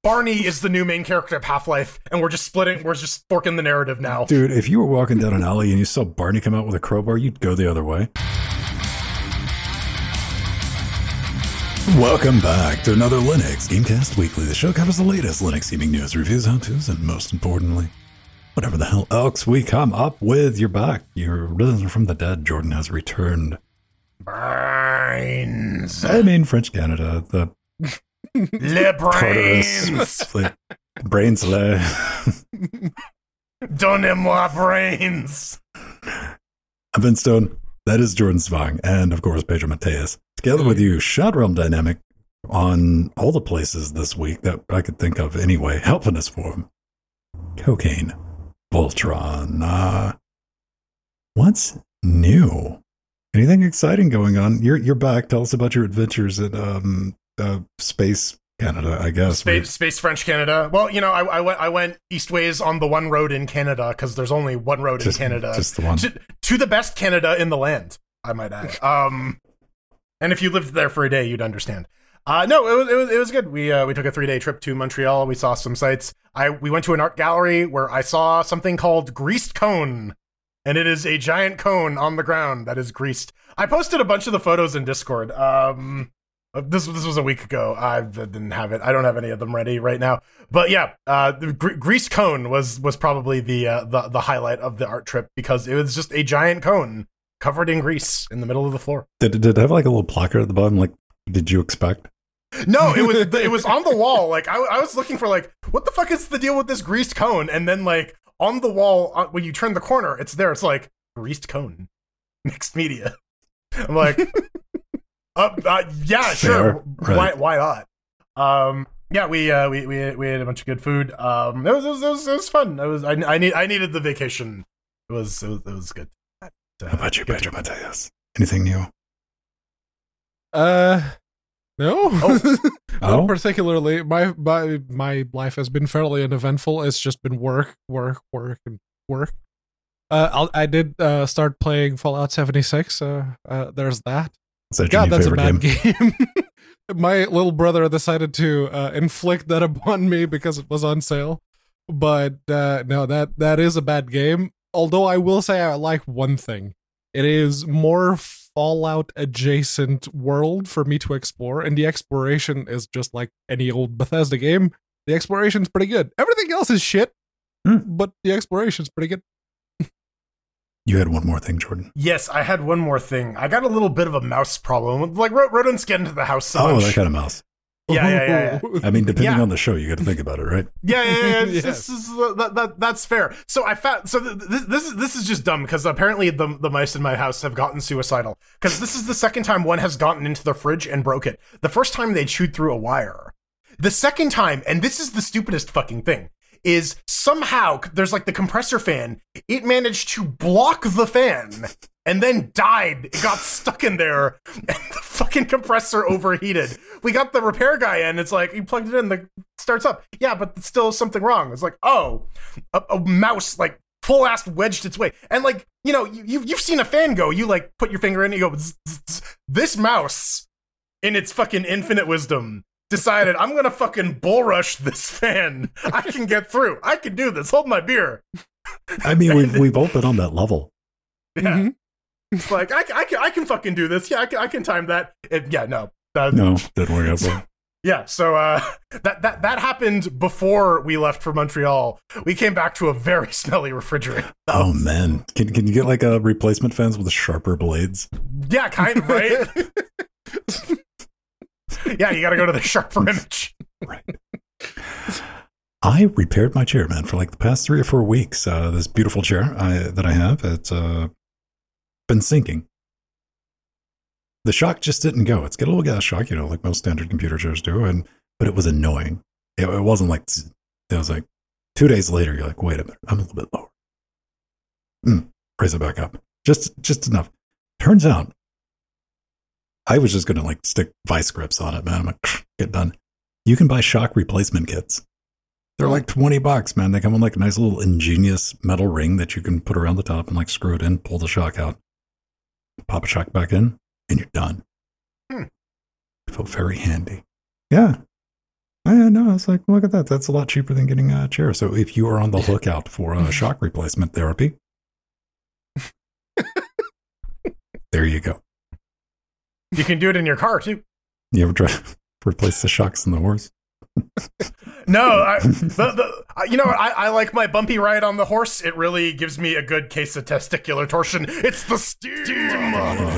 Barney is the new main character of Half-Life, and we're just forking the narrative now. Dude, if you were walking down an alley and you saw Barney come out with a crowbar, you'd go the other way. Welcome back to another Linux Gamecast Weekly. The show covers the latest Linux gaming news, reviews, how-tos, and most importantly, whatever the hell else we come up with. You're back. You're risen from the dead. Jordan has returned. Brains. I mean, French Canada, the Le brains. Brains le. Donnez-moi brains. I'm Vince Stone. That is Jordan Svang. And of course, Pedro Mateus. Together with you, Shot Realm Dynamic on all the places this week that I could think of anyway, helping us for him. Cocaine. Voltron. What's new? Anything exciting going on? You're back. Tell us about your adventures in Space Canada, I guess. Space French Canada. Well, you know, I went eastways on the one road in Canada because there's only one road in Canada. Just the one. To the best Canada in the land, I might add. And if you lived there for a day, you'd understand. No, it was good. We took a 3-day trip to Montreal. We saw some sights. We went to an art gallery where I saw something called Greased Cone. And it is a giant cone on the ground that is greased. I posted a bunch of the photos in Discord. This was a week ago. I didn't have it. I don't have any of them ready right now. But yeah, the greased cone was probably the highlight of the art trip because it was just a giant cone covered in grease in the middle of the floor. Did it have like a little placard at the bottom? Like, did you expect? No, it was on the wall. Like I was looking for like, what the fuck is the deal with this greased cone? And then like on the wall, when you turn the corner, it's there. It's like greased cone, mixed media. I'm like, yeah, sure. Right. Why not? Yeah, we had a bunch of good food. It was fun. I needed the vacation. It was good. How about you, Pedro Mateus? Anything new? No. Oh? Not particularly. My life has been fairly uneventful. It's just been work, and work. I did start playing Fallout 76. There's that. God, that's a bad game. My little brother decided to inflict that upon me because it was on sale. But no, that is a bad game. Although I will say I like one thing. It is more Fallout adjacent world for me to explore, and the exploration is just like any old Bethesda game. The exploration's pretty good. Everything else is shit, but the exploration's pretty good. You had one more thing, Jordan. Yes, I had one more thing. I got a little bit of a mouse problem. Like rodents get into the house so much. Oh, that kind of mouse. Yeah. I mean, depending on the show, you got to think about it, right? Yeah. Yes. That's fair. So I found. So this is just dumb because apparently the mice in my house have gotten suicidal because this is the second time one has gotten into the fridge and broke it. The first time they chewed through a wire. The second time, and this is the stupidest fucking thing, is somehow there's like the compressor fan. It managed to block the fan. And then died. It got stuck in there, and the fucking compressor overheated. We got the repair guy in. It's like, he plugged it in, the starts up. Yeah, but it's still something wrong. It's like, oh, a mouse, like, full-ass wedged its way. And, like, you know, you've seen a fan go. You, like, put your finger in it, you go, zzz, zzz. This mouse, in its fucking infinite wisdom, decided, I'm gonna fucking bull rush this fan. I can get through. I can do this. Hold my beer. I mean, we've all been on that level. Yeah. Mm-hmm. It's like, I can fucking do this. Yeah, I can time that. No, didn't work out well. Yeah, so that happened before we left for Montreal. We came back to a very smelly refrigerator. Oh man, can you get like a replacement fans with sharper blades? Yeah, kind of, right? Yeah, you got to go to the sharper image. Right. I repaired my chair, man, for like the past 3 or 4 weeks. This beautiful chair that I have, it's been sinking. The shock just didn't go. It's got a little gas shock, you know, like most standard computer chairs do, but it was annoying. It wasn't like, it was like 2 days later, you're like, wait a minute, I'm a little bit lower. Raise it back up. Just enough. Turns out, I was just going to like stick vice grips on it, man. I'm like, get done. You can buy shock replacement kits. They're like $20, man. They come with like a nice little ingenious metal ring that you can put around the top and like screw it in, pull the shock out, pop a shock back in, and you're done. It felt very handy. Yeah. No, I was like, look at that. That's a lot cheaper than getting a chair. So if you are on the lookout for a shock replacement therapy, there you go. You can do it in your car too. You ever try to replace the shocks in the horse? No, I like my bumpy ride on the horse. It really gives me a good case of testicular torsion. It's the Steam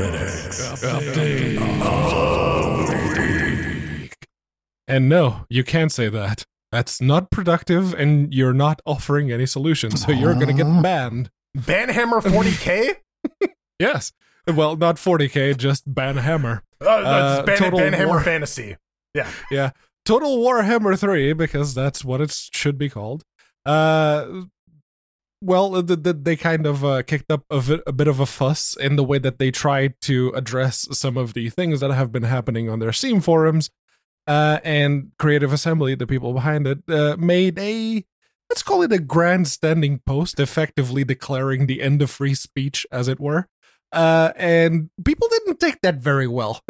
And no, you can't say that. That's not productive, and you're not offering any solutions, so you're going to get banned. Banhammer 40K? Yes. Well, not 40K, just Banhammer. That's Total Banhammer War. Fantasy. Yeah. Yeah. Total Warhammer 3, because that's what it should be called. Well, they kind of kicked up a bit of a fuss in the way that they tried to address some of the things that have been happening on their Steam forums. And Creative Assembly, the people behind it, made let's call it a grandstanding post, effectively declaring the end of free speech, as it were. And people didn't take that very well.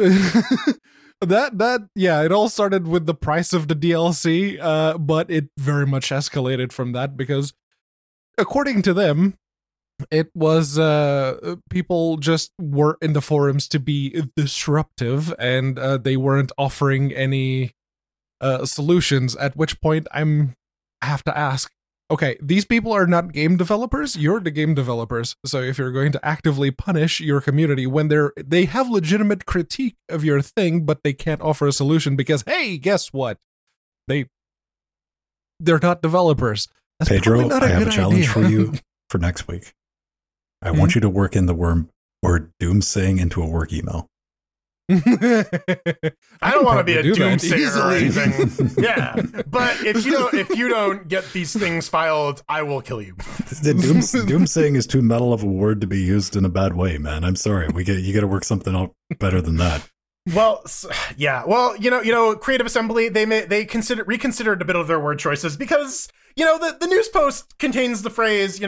It all started with the price of the DLC, but it very much escalated from that because, according to them, it was people just were in the forums to be disruptive, and they weren't offering any solutions. At which point, I have to ask, okay, these people are not game developers. You're the game developers. So if you're going to actively punish your community when they have legitimate critique of your thing, but they can't offer a solution because, hey, guess what? They're not developers. That's Pedro, not I have a good challenge idea. for you for next week. I want you to work in the word doomsaying into a work email. I don't want to be a do that doomsayer or easily. anything. Yeah, but if you don't get these things filed, I will kill you. The doomsaying is too metal of a word to be used in a bad way, man. I'm sorry. You got to work something out better than that. Well, yeah. Well, Creative Assembly, they reconsidered a bit of their word choices because the news post contains the phrase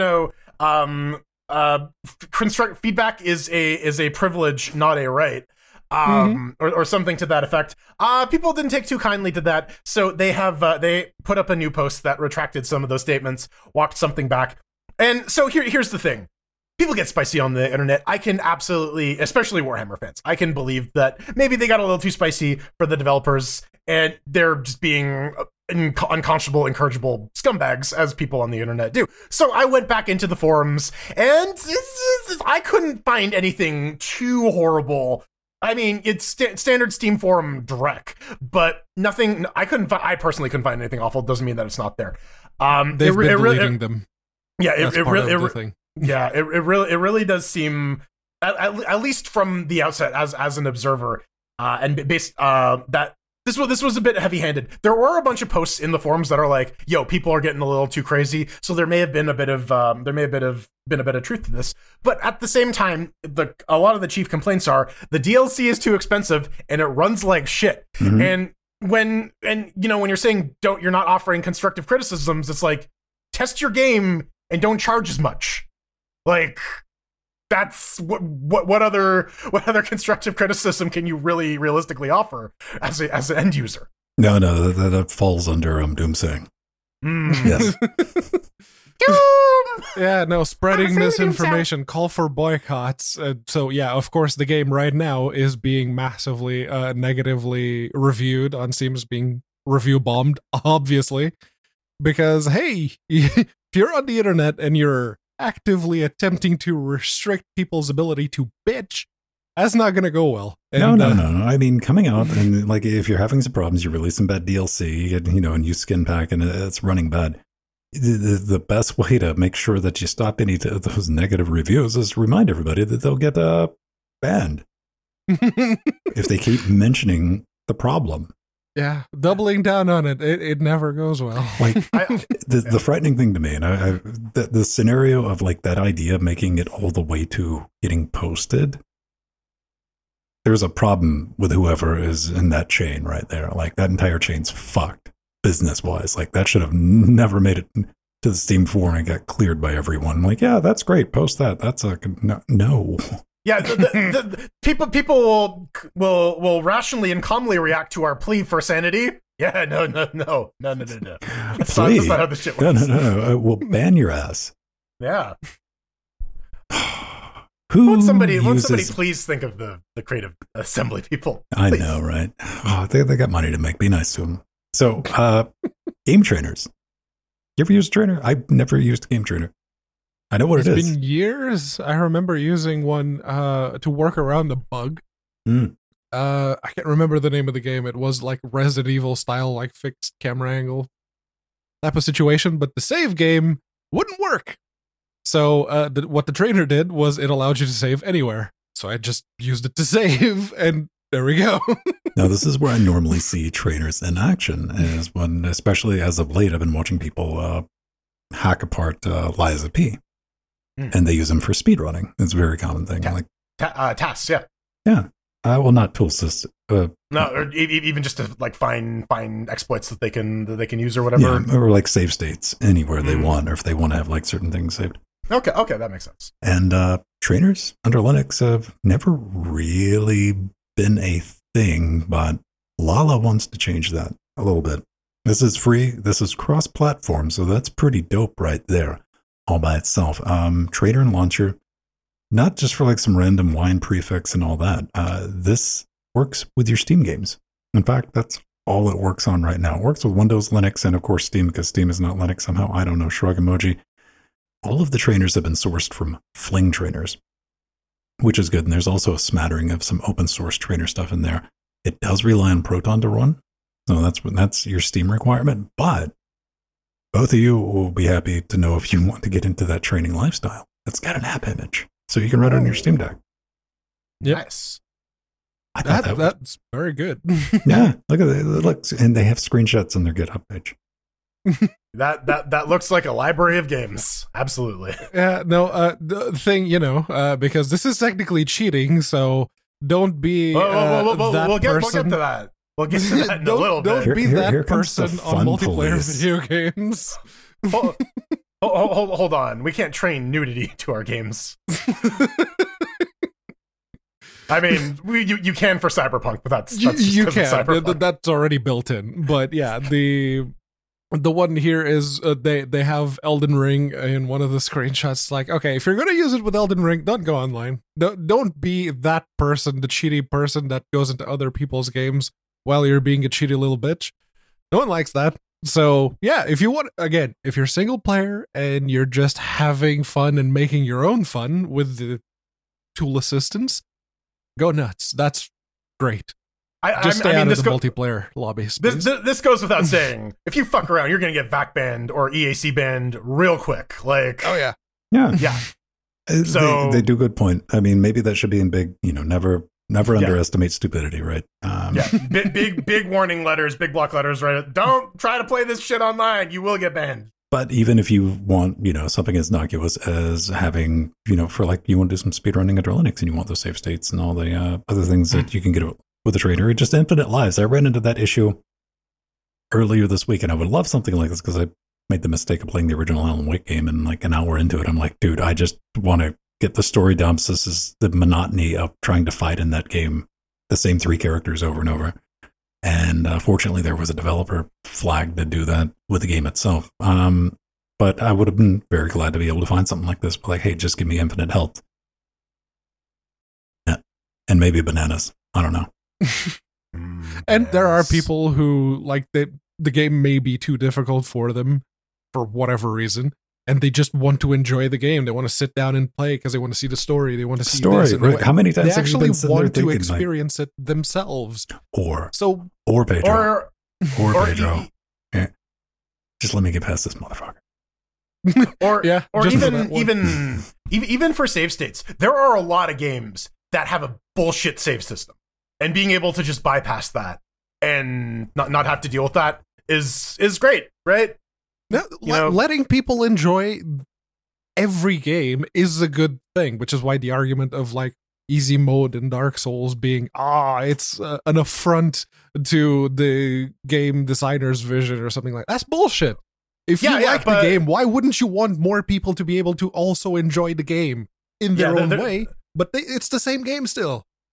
construct feedback is a privilege, not a right. Or something to that effect. People didn't take too kindly to that, so they put up a new post that retracted some of those statements, walked something back. And so here's the thing. People get spicy on the internet. I can absolutely, especially Warhammer fans, I can believe that maybe they got a little too spicy for the developers, and they're just being unconscionable, incorrigible scumbags, as people on the internet do. So I went back into the forums, and I couldn't find anything too horrible. I mean, it's standard Steam forum dreck, but nothing. I personally couldn't find anything awful. Doesn't mean that it's not there. They've been deleting them. Yeah, That's part of the thing. Yeah, it really does seem, at least from the outset, as an observer, and based that this was a bit heavy-handed. There were a bunch of posts in the forums that are like, "Yo, people are getting a little too crazy." So there may have been a bit of truth to this. But at the same time, a lot of the chief complaints are the DLC is too expensive and it runs like shit. Mhm. And when you're saying you're not offering constructive criticisms, it's like, test your game and don't charge as much. Like, that's what other constructive criticism can you really realistically offer as an end user? No, that falls under doomsaying. Yes. Yeah, no, spreading I'm afraid misinformation, call for boycotts. So yeah, of course, the game right now is being massively negatively reviewed on Steam, is being review bombed, obviously, because hey, if you're on the internet and you're actively attempting to restrict people's ability to bitch, that's not going to go well. And, No. I mean, coming out and like if you're having some problems, you release some bad DLC, you get, a new skin pack, and it's running bad. The best way to make sure that you stop any of those negative reviews is remind everybody that they'll get banned if they keep mentioning the problem. Yeah, doubling down on it, it never goes well. Like the frightening thing to me, and the scenario of like that idea making it all the way to getting posted. There's a problem with whoever is in that chain right there. Like that entire chain's fucked business wise. Like that should have never made it to the Steam forum and got cleared by everyone. Like, yeah, that's great. Post that. That's no. Yeah, the people will rationally and calmly react to our plea for sanity. Yeah, no. That's Flee. not how this shit No, works. no. We'll ban your ass. Yeah. Who Won't somebody uses... please think of the creative assembly people? I Please. know, right? Oh, they got money to make. Be nice to them. So, game trainers. You ever use a trainer? I've never used a game trainer. I know what it is. It's been years. I remember using one to work around the bug. Mm. I can't remember the name of the game. It was like Resident Evil style, like fixed camera angle type of situation, but the save game wouldn't work. So what the trainer did was it allowed you to save anywhere. So I just used it to save, and there we go. Now, this is where I normally see trainers in action, is when, especially as of late, I've been watching people hack apart Lies of P, and they use them for speedrunning. It's a very common thing. Tasks, yeah. Yeah. Well, not tool system. No, or even just to like find exploits that they can use or whatever. Yeah, or like save states anywhere they want, or if they want to have like certain things saved. Okay, that makes sense. And trainers under Linux have never really been a thing, but Lala wants to change that a little bit. This is free. This is cross-platform, so that's pretty dope right there, all by itself. Trainer and launcher, not just for like some random wine prefix and all that. This works with your Steam games. In fact, that's all it works on right now. It works with Windows, Linux, and of course Steam, because Steam is not Linux somehow. I don't know, shrug emoji. All of the trainers have been sourced from Fling trainers, which is good. And there's also a smattering of some open source trainer stuff in there. It does rely on Proton to run. So that's your Steam requirement. But both of you will be happy to know if you want to get into that training lifestyle. It's got an app image, so you can run it on your Steam Deck. Yep. Nice. I thought That's very good. yeah, look at it. Looks, and they have screenshots on their GitHub page. That looks like a library of games. Absolutely. Yeah, no, the thing, because this is technically cheating, so don't be that we'll get person. to that. We'll get to that in a little bit. Don't be Here that comes the person on fun multiplayer police. video games. Hold on. We can't train nudity to our games. I mean, you can for Cyberpunk, but that's just you 'cause it's can. Cyberpunk. That's already built in. But yeah, the one here is they have Elden Ring in one of the screenshots. Like, okay, if you're gonna use it with Elden Ring, don't go online. Don't be that person, the cheaty person that goes into other people's games while you're being a cheaty little bitch. No one likes that. So yeah, if you're single player and you're just having fun and making your own fun with the tool assistance, go nuts. That's great. Just stay out of the multiplayer lobbies. This goes without saying. If you fuck around, you're gonna get VAC banned or EAC banned real quick. Like, oh yeah, yeah. So they do good point. I mean, maybe that should be in big. Never underestimate stupidity, right? Yeah, big warning letters, big block letters. Right? Don't try to play this shit online. You will get banned. But even if you want, something as innocuous as having, for like you want to do some speedrunning under Linux and you want those save states and all the other things that you can get with a trainer, just infinite lives. I ran into that issue earlier this week, and I would love something like this because I made the mistake of playing the original Alan Wake game, and like an hour into it, I'm like, dude, I just want to get the story dumps. This is the monotony of trying to fight in that game, the same 3 characters over and over. And fortunately, there was a developer flag to do that with the game itself. But I would have been very glad to be able to find something like this. But like, hey, just give me infinite health. Yeah. And maybe bananas. I don't know. And there are people who like the game may be too difficult for them for whatever reason, and they just want to enjoy the game. They want to sit down and play because they want to see the story. They want to see this. Right. How many times they have actually you been sitting there want to thinking, experience it themselves? Or or Pedro. Or Pedro. Yeah. Just let me get past this motherfucker. Or even even for save states, there are a lot of games that have a bullshit save system, and being able to just bypass that and not have to deal with that is great, right? Letting people enjoy every game is a good thing, which is why the argument of like easy mode in Dark Souls being it's an affront to the game designer's vision or something like that's bullshit. If you like the game, why wouldn't you want more people to be able to also enjoy the game in their own way? But it's the same game still.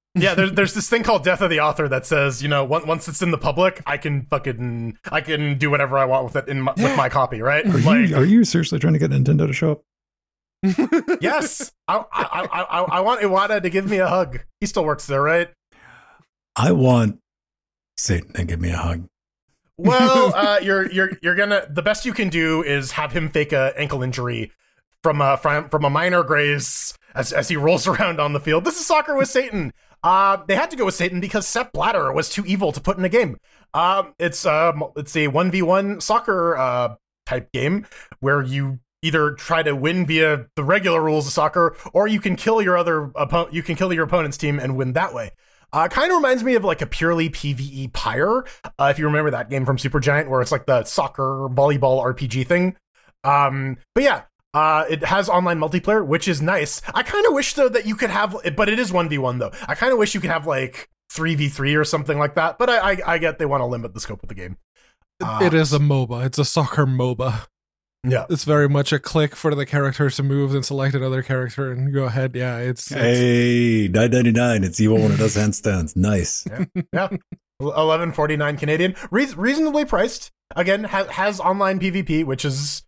Yeah, there's this thing called Death of the Author that says, once it's in the public, I can do whatever I want with it with my copy, right? Are you seriously trying to get Nintendo to show up? Yes, I want Iwata to give me a hug. He still works there, right? I want Satan to give me a hug. Well, you're gonna. The best you can do is have him fake a ankle injury from a minor graze as he rolls around on the field. This is Soccer with Satan. They had to go with Satan because Sepp Blatter was too evil to put in a game. It's a 1v1 soccer type game where you either try to win via the regular rules of soccer, or you can kill your opponent's team and win that way. Kind of reminds me of like a purely PvE Pyre, if you remember that game from Supergiant, where it's like the soccer volleyball RPG thing. But yeah, it has online multiplayer, which is nice. I kind of wish though that you could have, but it is 1v1 though. I kind of wish you could have like 3v3 or something like that. But I get they want to limit the scope of the game. It is a MOBA. It's a soccer MOBA. Yeah, it's very much a click for the character to move and select another character and go ahead. Yeah, it's hey, $9.99. It's evil when it does handstands. Nice. Yeah. $11.49 Canadian, reasonably priced. Again, has online PvP, which is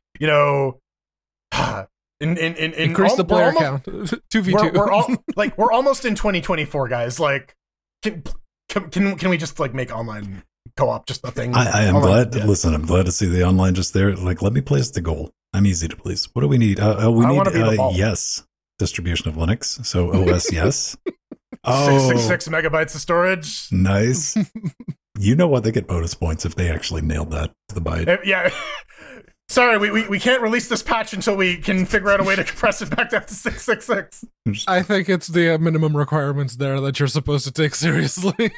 increase the player count 2v2. We're almost in 2024, guys. Like, can we just like make online co-op just a thing? I am glad. Yeah. Listen, I'm glad to see the online just there. Like, let me place the goal. I'm easy to please. What do we need? We need yes distribution of Linux. So OS yes. 666 megabytes of storage. Nice. You know what? They get bonus points if they actually nailed that to the byte. Yeah. Sorry, we can't release this patch until we can figure out a way to compress it back down to 666. I think it's the minimum requirements there that you're supposed to take seriously.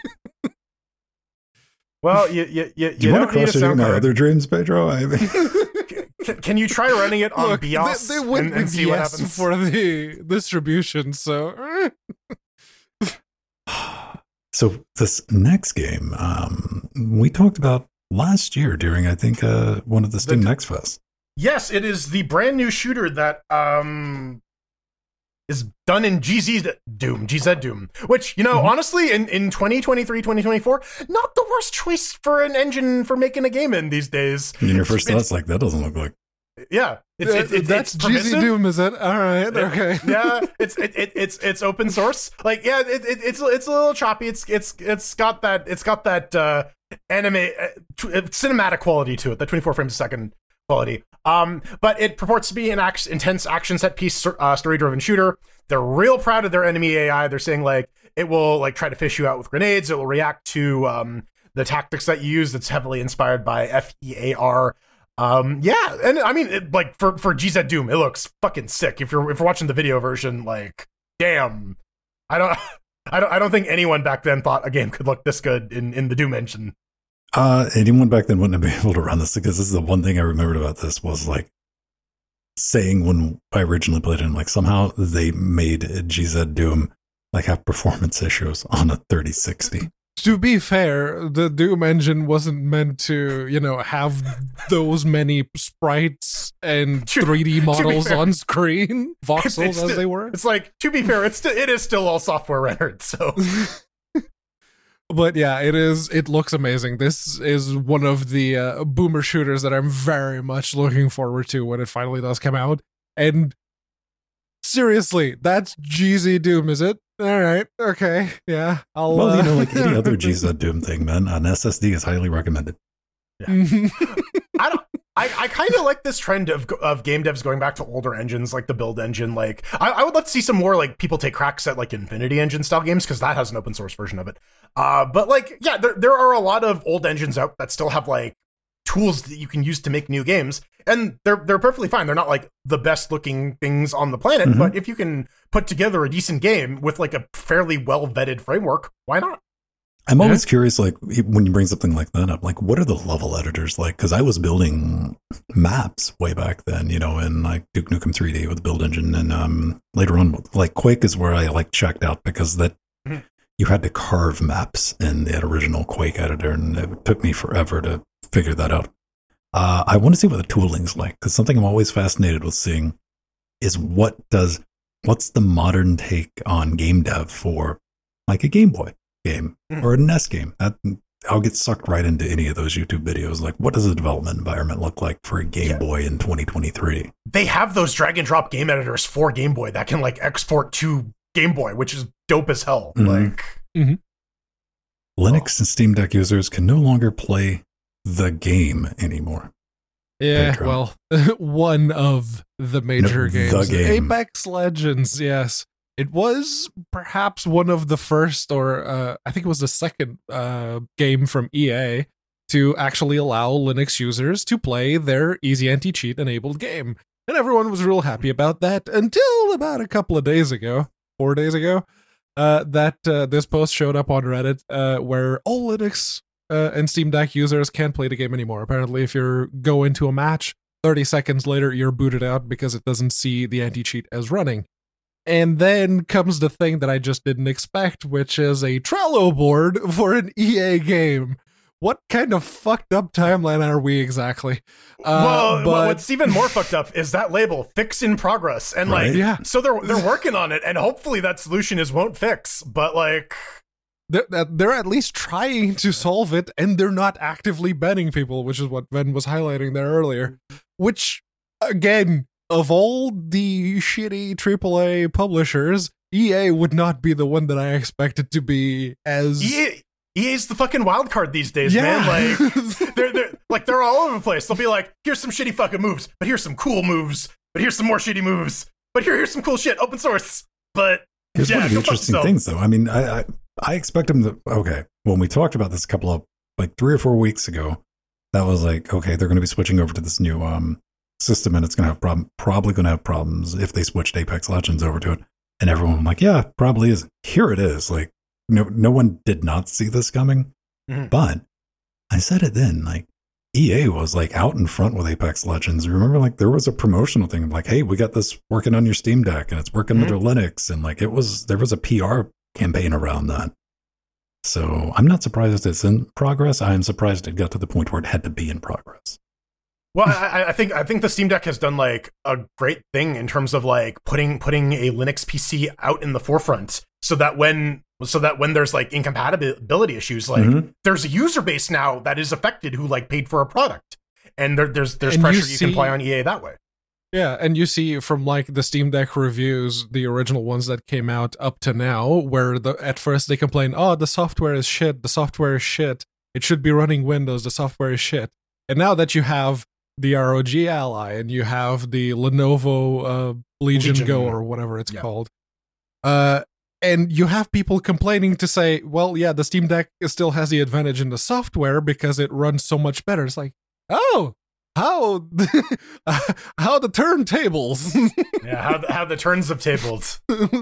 Well, you want to crush any of my other dreams, Pedro? I mean, can you try running it on BIOS they went and see what happens for the distribution? So, so this next game, we talked about last year during, I think, one of the Steam Next Fest. Yes, it is the brand new shooter that is done in GZ Doom, which, honestly, in 2023, 2024, not the worst choice for an engine for making a game in these days. And your first thought's like, that doesn't look like. Yeah, that's GZ Doom, is it? All right, okay. Yeah, it's open source. Like, yeah, it's a little choppy. It's got that anime cinematic quality to it, the 24 frames a second quality. But it purports to be an intense action set piece story-driven shooter. They're real proud of their enemy AI. They're saying like it will like try to fish you out with grenades. It will react to the tactics that you use. That's heavily inspired by FEAR. Yeah, and I mean, for GZ Doom, it looks fucking sick. If you're watching the video version, like, damn, I don't think anyone back then thought a game could look this good in the Doom engine. Anyone back then wouldn't have been able to run this, because this is the one thing I remembered about this was like saying when I originally played it, like somehow they made GZ Doom like have performance issues on a 3060. To be fair, the Doom engine wasn't meant to, have those many sprites and 3D models on screen, voxels as they were. It's like, to be fair, it is still all software rendered, so. But yeah, it looks amazing. This is one of the boomer shooters that I'm very much looking forward to when it finally does come out. And seriously, that's GZ Doom, is it? All right, okay, yeah. Well, like any other GZ Doom thing, man, an SSD is highly recommended. Yeah. I kind of like this trend of game devs going back to older engines, like the build engine. Like, I would love to see some more like people take cracks at like Infinity Engine style games, because that has an open source version of it. But like, yeah, there are a lot of old engines out that still have like tools that you can use to make new games, and they're perfectly fine. They're not like the best looking things on the planet, but if you can put together a decent game with like a fairly well vetted framework, why not? I'm always curious, like, when you bring something like that up, like, what are the level editors like? Because I was building maps way back then, in like Duke Nukem 3D with the build engine, and later on, like, Quake is where I like checked out, because that you had to carve maps in the original Quake editor, and it took me forever to figure that out. I want to see what the tooling's like, because something I'm always fascinated with seeing is what's the modern take on game dev for like a Game Boy game or a NES game. I'll get sucked right into any of those YouTube videos. Like, what does the development environment look like for a Game Boy in 2023? They have those drag and drop game editors for Game Boy that can like export to Game Boy, which is dope as hell. Mm-hmm. Linux and Steam Deck users can no longer play the game anymore. Yeah, well, one of the major games. The game. Apex Legends, yes. It was perhaps one of the first, or I think it was the second game from EA to actually allow Linux users to play their easy anti-cheat enabled game. And everyone was real happy about that until about a couple of days ago, 4 days ago, that this post showed up on Reddit where all Linux and Steam Deck users can't play the game anymore. Apparently, if you go into a match, 30 seconds later, you're booted out because it doesn't see the anti-cheat as running. And then comes the thing that I just didn't expect, which is a Trello board for an EA game. What kind of fucked up timeline are we exactly? Well, what's even more fucked up is that label, fix in progress. And so they're working on it, and hopefully that solution won't fix. But like... They're at least trying to solve it, and they're not actively banning people, which is what Ben was highlighting there earlier. Which, again, of all the shitty AAA publishers, EA would not be the one that I expected to be as... EA's the fucking wild card these days, man. Like, they're all over the place. They'll be like, here's some shitty fucking moves, but here's some cool moves, but here's some more shitty moves, but here's some cool shit, open source. But here's one of the interesting things, though. I mean, I expect them to... Okay, when we talked about this a couple of, like 3 or 4 weeks ago, that was like, okay, they're going to be switching over to this new system, and it's going to have probably going to have problems if they switched Apex Legends over to it. And everyone was like, yeah, probably is. Here it is. Like, no one did not see this coming. Mm-hmm. But I said it then, like, EA was like out in front with Apex Legends. Remember, like, there was a promotional thing like, hey, we got this working on your Steam Deck and it's working under Linux. And like, there was a PR campaign around that. So I'm not surprised it's in progress. I am surprised it got to the point where it had to be in progress. Well, I think the Steam Deck has done like a great thing in terms of like putting a Linux PC out in the forefront, so that when there's like incompatibility issues, like there's a user base now that is affected who like paid for a product, and there's pressure you can apply on EA that way. Yeah, and you see from like the Steam Deck reviews, the original ones that came out up to now, where at first they complain, oh, the software is shit, it should be running Windows, the software is shit. And now that you have the ROG Ally and you have the Lenovo Legion Go or whatever it's called, and you have people complaining to say, well, yeah, the Steam Deck still has the advantage in the software because it runs so much better. It's like, oh, how the turntables? Yeah, how the turns of tables.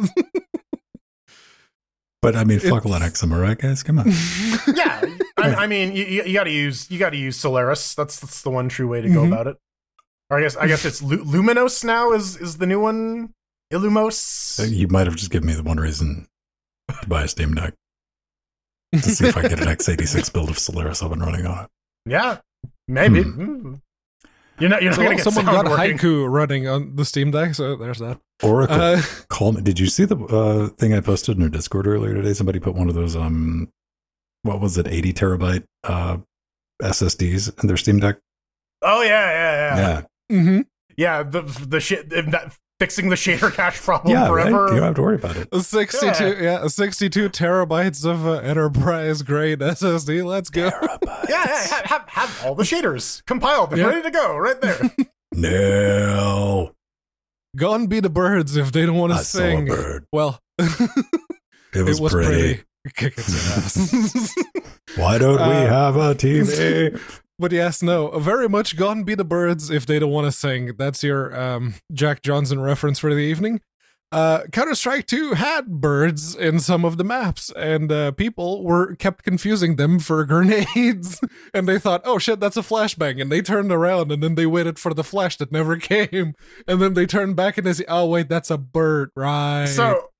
But I mean, fuck Linux, am I right, guys? Come on. Yeah, I mean, you got to use Solaris. That's the one true way to go about it. Or I guess it's Luminos now is the new one. Illumos. You might have just given me the one reason to buy a Steam Deck to see if I get an x86 build of Solaris up and running on it. Yeah, maybe. You're not going to get someone sound got working. Haiku running on the Steam Deck, so there's that. Oracle, call me. Did you see the thing I posted in our Discord earlier today? Somebody put one of those, what was it, 80 terabyte SSDs in their Steam Deck? Oh, yeah. Mm-hmm. Yeah, the shit, that fixing the shader cache problem forever. Right? You don't have to worry about it. 62 terabytes of enterprise grade SSD. Let's go. Terabytes. Yeah, have all the shaders compiled and ready to go right there. No. Gone be the birds if they don't want to sing. Saw a bird. Well, it was pretty. Kick its ass. Why don't we have a TV? But yes, no, very much gone be the birds if they don't want to sing. That's your Jack Johnson reference for the evening. Counter-Strike 2 had birds in some of the maps, and people kept confusing them for grenades, and they thought, oh shit, that's a flashbang, and they turned around, and then they waited for the flash that never came, and then they turned back and they say, oh wait, that's a bird, right? So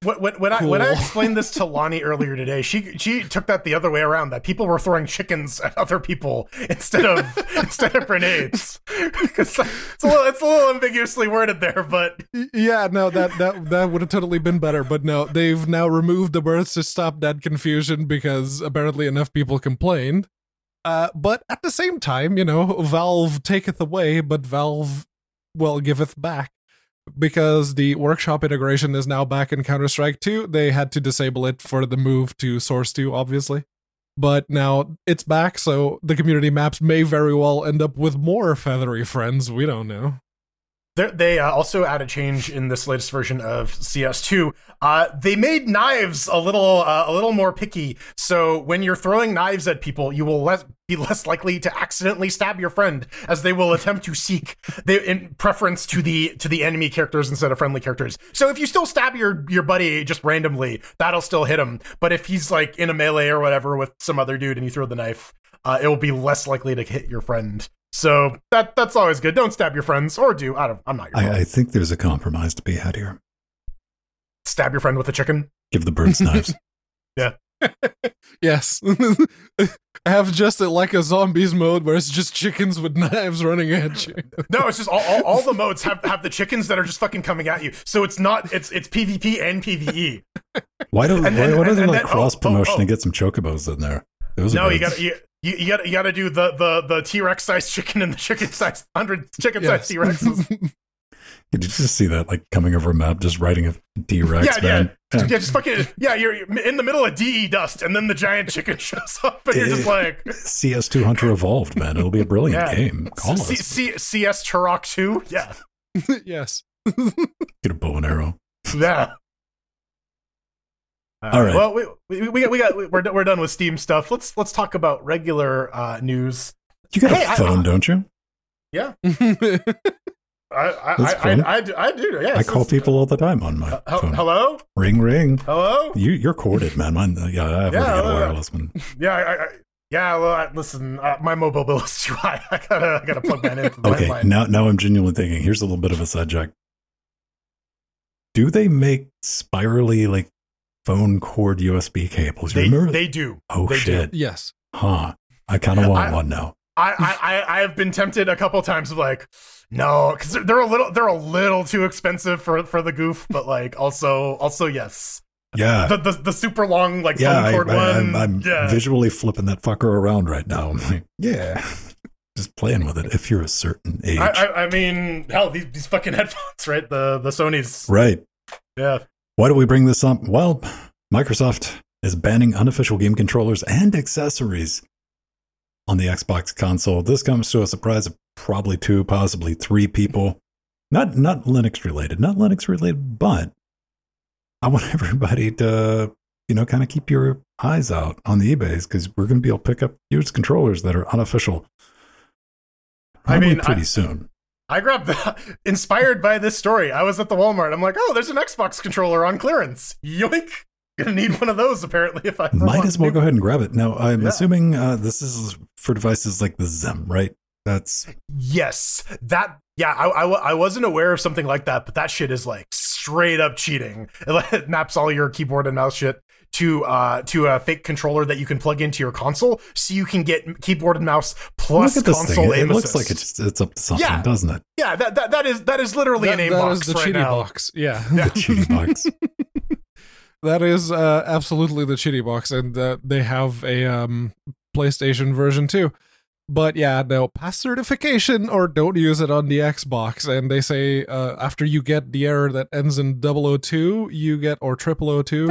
when I Cool. explained this to Lonnie earlier today, she took that the other way around, that people were throwing chickens at other people instead of grenades. 'Cause it's a little ambiguously worded there, but Yeah, no, that would have totally been better, but no, they've now removed the births to stop that confusion because apparently enough people complained. But at the same time, Valve taketh away, but Valve, well, giveth back. Because the workshop integration is now back in Counter-Strike 2, they had to disable it for the move to Source 2, obviously. But now it's back, so the community maps may very well end up with more feathery friends. We don't know. they also add a change in this latest version of CS2. They made knives a little more picky. So when you're throwing knives at people, you will be less likely to accidentally stab your friend, as they will attempt to seek in preference to the enemy characters instead of friendly characters. So if you still stab your buddy just randomly, that'll still hit him. But if he's like in a melee or whatever with some other dude and you throw the knife, it will be less likely to hit your friend. So that's always good. Don't stab your friends, or do. I'm not your friend. I think there's a compromise to be had here. Stab your friend with a chicken. Give the birds knives. Yeah. Yes. I have just like a zombies mode where it's just chickens with knives running at you. No, it's just all the modes have the chickens that are just fucking coming at you. So it's PvP and PvE. Why don't they like then- cross promotion and get some chocobos in there? Those No, are you birds. gotta do the T-Rex sized chicken and the chicken sized 100 chicken sized T-Rexes. Did you just see that, like, coming over a map, just writing a D-Rex, man? Yeah, just fucking, you're in the middle of DE dust, and then the giant chicken shows up, and you're just like... CS2 Hunter Evolved, man. It'll be a brilliant game. Call us. CS Turok 2? Yeah. Yes. Get a bow and arrow. Yeah. All right. Well, we're done with Steam stuff. Let's talk about regular news. You got a phone, don't you? Yeah. That's fun. I do. Yeah. I call people all the time on my phone. Hello? Ring, ring. Hello? You're corded, man. Mine, I've already got a wireless one. Yeah. Listen, my mobile bill is too high. I gotta plug that in. For Okay, landline. now I'm genuinely thinking. Here's a little bit of a sidetrack. Do they make spirally, like, phone cord USB cables? You remember? They do. Oh, They shit. Yes. Huh. I kind of want one now. I have been tempted a couple times of like, no, because they're a little too expensive for the goof, but like also yes. Yeah. The super long like phone cord one. I'm visually flipping that fucker around right now. I'm like, yeah. Just playing with it if you're a certain age. I mean, hell, these fucking headphones, right? The Sony's. Right. Yeah. Why do we bring this up? Well, Microsoft is banning unofficial game controllers and accessories on the Xbox console. This comes to a surprise of probably 2, possibly 3 people. Not Linux related, but I want everybody to, kind of keep your eyes out on the eBays, because we're going to be able to pick up used controllers that are unofficial. Probably pretty soon. I grabbed inspired by this story. I was at the Walmart. I'm like, oh, there's an Xbox controller on clearance. Yoink. Gonna need one of those apparently if I might as well go ahead and grab it. Now, I'm assuming this is for devices like the Zem, right? That's yes. I wasn't aware of something like that, but that shit is like straight up cheating. It maps all your keyboard and mouse shit to a fake controller that you can plug into your console, so you can get keyboard and mouse plus look at this console thing. aim It looks assist. like it's up to something, doesn't it? Yeah, that is literally an aim box That is the right cheaty now. box. Yeah. The cheaty box. That is absolutely the cheaty box, and they have a PlayStation version too. But yeah, no, pass certification or don't use it on the Xbox. And they say after you get the error that ends in 002, you get, or 0002,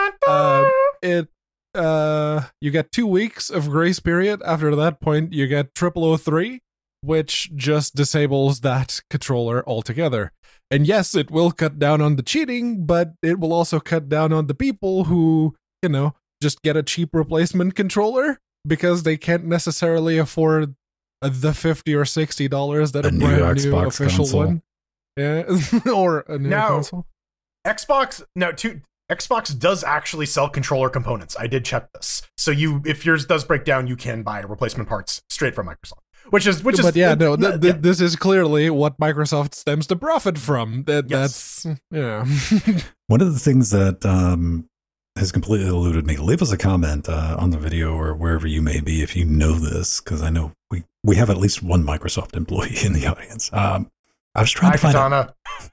you get 2 weeks of grace period. After that point, you get 0003, which just disables that controller altogether. And yes, it will cut down on the cheating, but it will also cut down on the people who, just get a cheap replacement controller because they can't necessarily afford the $50 or $60 that a new brand new Xbox official console. one. Yeah, or a new console. Xbox does actually sell controller components. I did check this. So if yours does break down, you can buy replacement parts straight from Microsoft. But yeah, no, yeah. this is clearly what Microsoft stems to profit from. Yes. That's yeah. One of the things that has completely eluded me. Leave us a comment on the video or wherever you may be if you know this, because I know we have at least one Microsoft employee in the audience. I was trying to find out,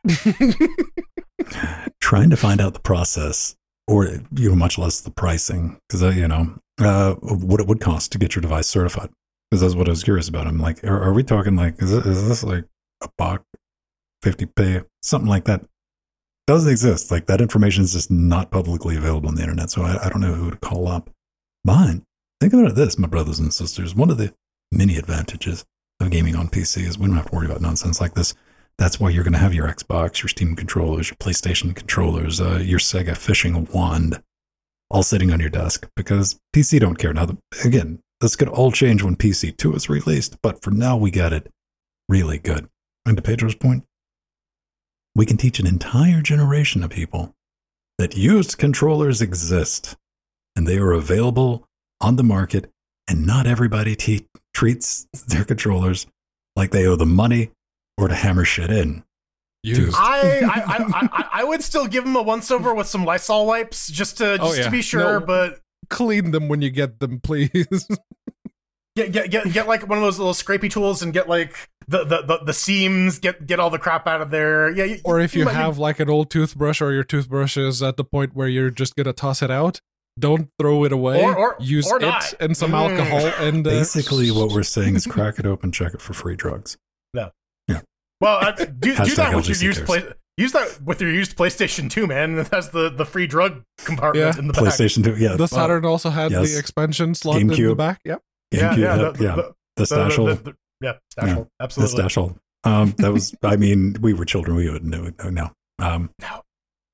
trying to find out the process, or much less the pricing, because what it would cost to get your device certified. Because that's what I was curious about. I'm like, are we talking like is this like a buck, 50p, something like that? Doesn't exist. Like that information is just not publicly available on the internet, so I don't know who to call up. Mine. Think about this, my brothers and sisters. One of the many advantages of gaming on PC is we don't have to worry about nonsense like this. That's why you're going to have your Xbox, your Steam controllers, your PlayStation controllers, your Sega fishing wand, all sitting on your desk, because PC don't care. Now, again, this could all change when PC 2 is released, but for now we got it really good. And to Pedro's point, we can teach an entire generation of people that used controllers exist and they are available on the market, and not everybody treats their controllers like they owe them money or to hammer shit in. Used. I would still give them a once over with some Lysol wipes just to be sure, but clean them when you get them, please. Get like one of those little scrapey tools and get like the seams, get all the crap out of there. Yeah. Or if you have like an old toothbrush, or your toothbrush is at the point where you're just gonna toss it out, don't throw it away. Or use or it not. and some alcohol. And basically, what we're saying is crack it open, check it for free drugs. No. Yeah. Well, do that with your used cares. use that with your used PlayStation 2, man. It has the free drug compartment in the back. PlayStation 2, yeah. The Saturn also had the expansion slot in the back. Yep. GameCube, the stash hole. Stash absolutely. The stash hole. That was, I mean, we were children. We wouldn't know. No. No.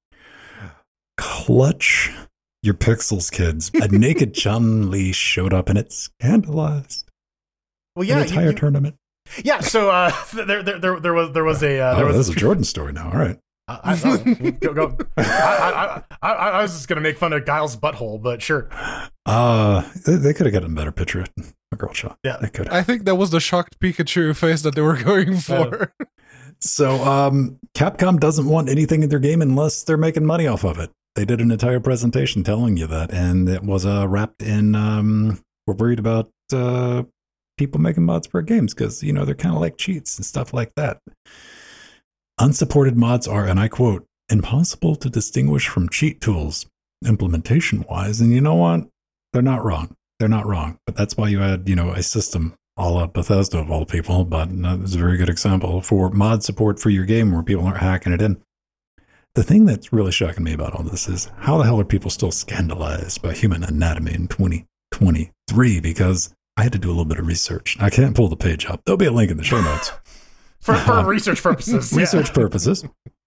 Clutch your pixels, kids. A naked Chun-Li showed up and it scandalized an entire tournament. Yeah, so there was a that's a Jordan story now. All right. I was just gonna make fun of Guile's butthole, but sure. They could have gotten a better picture of a girl shot. Yeah, they could. I think that was the shocked Pikachu face that they were going for. So, Capcom doesn't want anything in their game unless they're making money off of it. They did an entire presentation telling you that, and it was wrapped in. We're worried about people making mods for games because they're kind of like cheats and stuff like that. Unsupported mods are, and I quote, impossible to distinguish from cheat tools implementation-wise. And you know what? They're not wrong. They're not wrong. But that's why you had, a system a la Bethesda of all people. But it's a very good example for mod support for your game where people aren't hacking it in. The thing that's really shocking me about all this is how the hell are people still scandalized by human anatomy in 2023? Because I had to do a little bit of research. I can't pull the page up. There'll be a link in the show notes. For research purposes. Research purposes.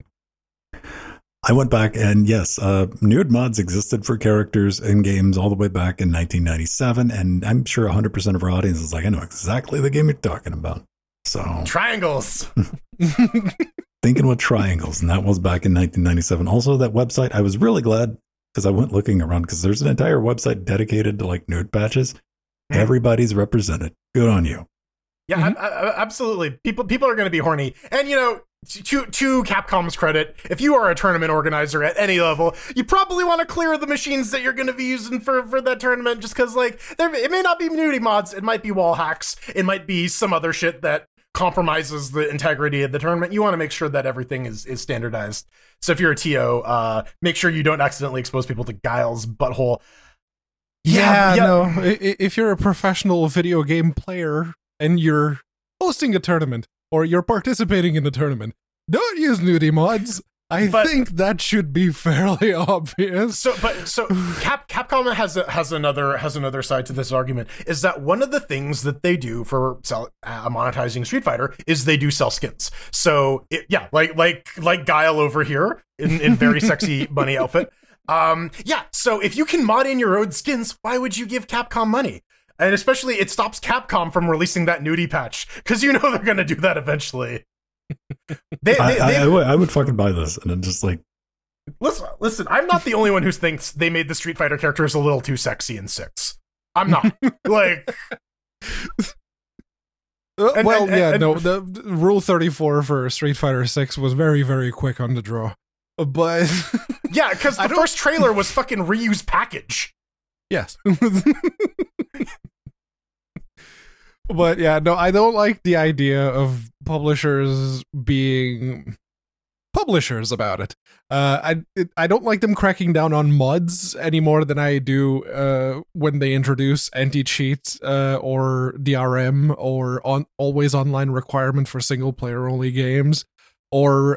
I went back and yes, nude mods existed for characters in games all the way back in 1997. And I'm sure 100% of our audience is like, I know exactly the game you're talking about. So triangles. Thinking with triangles. And that was back in 1997. Also, that website, I was really glad because I went looking around because there's an entire website dedicated to like nude patches. Everybody's represented. Good on you. Yeah, absolutely. People are going to be horny. And, to Capcom's credit, if you are a tournament organizer at any level, you probably want to clear the machines that you're going to be using for that tournament just because, it may not be nudie mods. It might be wall hacks. It might be some other shit that compromises the integrity of the tournament. You want to make sure that everything is standardized. So if you're a TO, make sure you don't accidentally expose people to Guile's butthole. No. If you're a professional video game player and you're hosting a tournament or you're participating in the tournament, don't use nudie mods. I think that should be fairly obvious. Capcom has another side to this argument, is that one of the things that they do for monetizing Street Fighter is they do sell skins. So like Guile over here in very sexy bunny outfit. So if you can mod in your own skins, why would you give Capcom money? And especially it stops Capcom from releasing that nudie patch because they're going to do that eventually. I would fucking buy this and I'm just like, listen, I'm not the only one who thinks they made the Street Fighter characters a little too sexy in 6. I'm not. The Rule 34 for Street Fighter 6 was very, very quick on the draw. But yeah, because the first trailer was fucking reuse package. Yes. But yeah, no, I don't like the idea of publishers being publishers about it. I don't like them cracking down on mods any more than I do when they introduce anti-cheat or DRM or always online requirement for single player only games or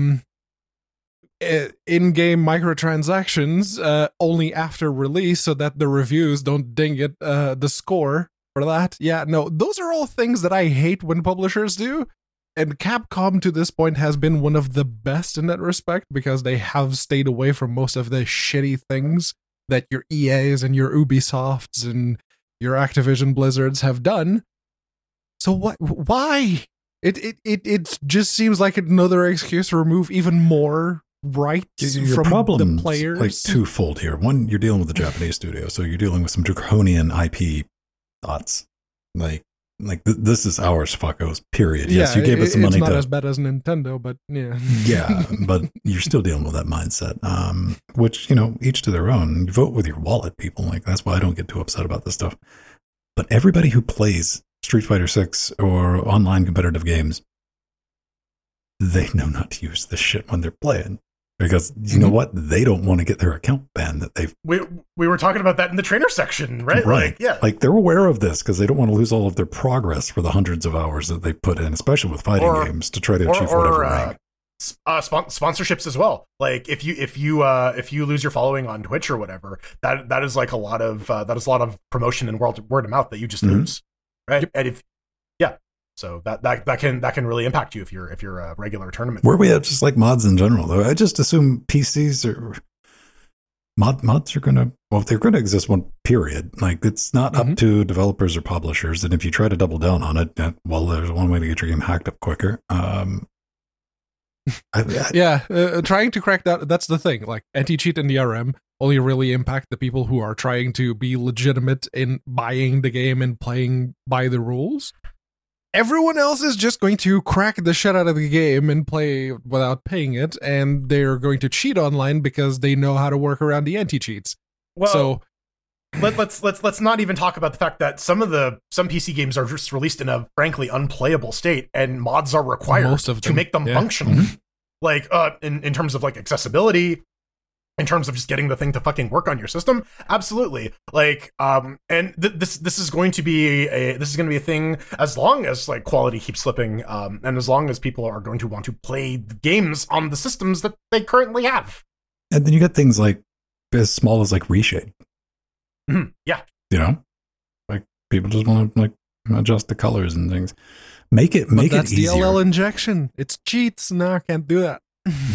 in-game microtransactions only after release so that the reviews don't ding it the score for that. Yeah, no, those are all things that I hate when publishers do. And Capcom to this point has been one of the best in that respect because they have stayed away from most of the shitty things that your EAs and your Ubisofts and your Activision Blizzards have done. So why? It just seems like another excuse to remove even more rights your from problem's the players. Like twofold here. One, you're dealing with a Japanese studio, so you're dealing with some draconian IP thoughts. This is ours, fuckos, period. Yes, you gave us the money. It's not as bad as Nintendo, but yeah. Yeah, but you're still dealing with that mindset, which, each to their own. You vote with your wallet, people. Like, that's why I don't get too upset about this stuff. But everybody who plays Street Fighter 6 or online competitive games, they know not to use this shit when they're playing. Because you know what? They don't want to get their account banned that they've... We were talking about that in the trainer section, right? Right. Yeah. Like, they're aware of this because they don't want to lose all of their progress for the hundreds of hours that they put in, especially with fighting games, to try to achieve whatever rank. Sponsorships as well. Like, if you lose your following on Twitch or whatever, that is like a lot of promotion and word of mouth that you just lose, right? Yep. And so that can really impact you if you're a regular tournament. Where we have just like mods in general, though, I just assume PCs are mods are they're gonna exist one period. Like, it's not up to developers or publishers, and if you try to double down on it, there's one way to get your game hacked up quicker. Trying to crack that's the thing. Like, anti-cheat and DRM only really impact the people who are trying to be legitimate in buying the game and playing by the rules. Everyone else is just going to crack the shit out of the game and play without paying it, and they're going to cheat online because they know how to work around the anti-cheats. Well, so let's not even talk about the fact that some PC games are just released in a frankly unplayable state, and mods are required to make them functional. Like in terms of like accessibility, in terms of just getting the thing to fucking work on your system, absolutely. Like, and this is going to be a thing as long as like quality keeps slipping, and as long as people are going to want to play the games on the systems that they currently have. And then you get things like as small as like reshade. Yeah, like people just want to like adjust the colors and things. Make it easier. That's DLL injection. It's cheats. No, I can't do that.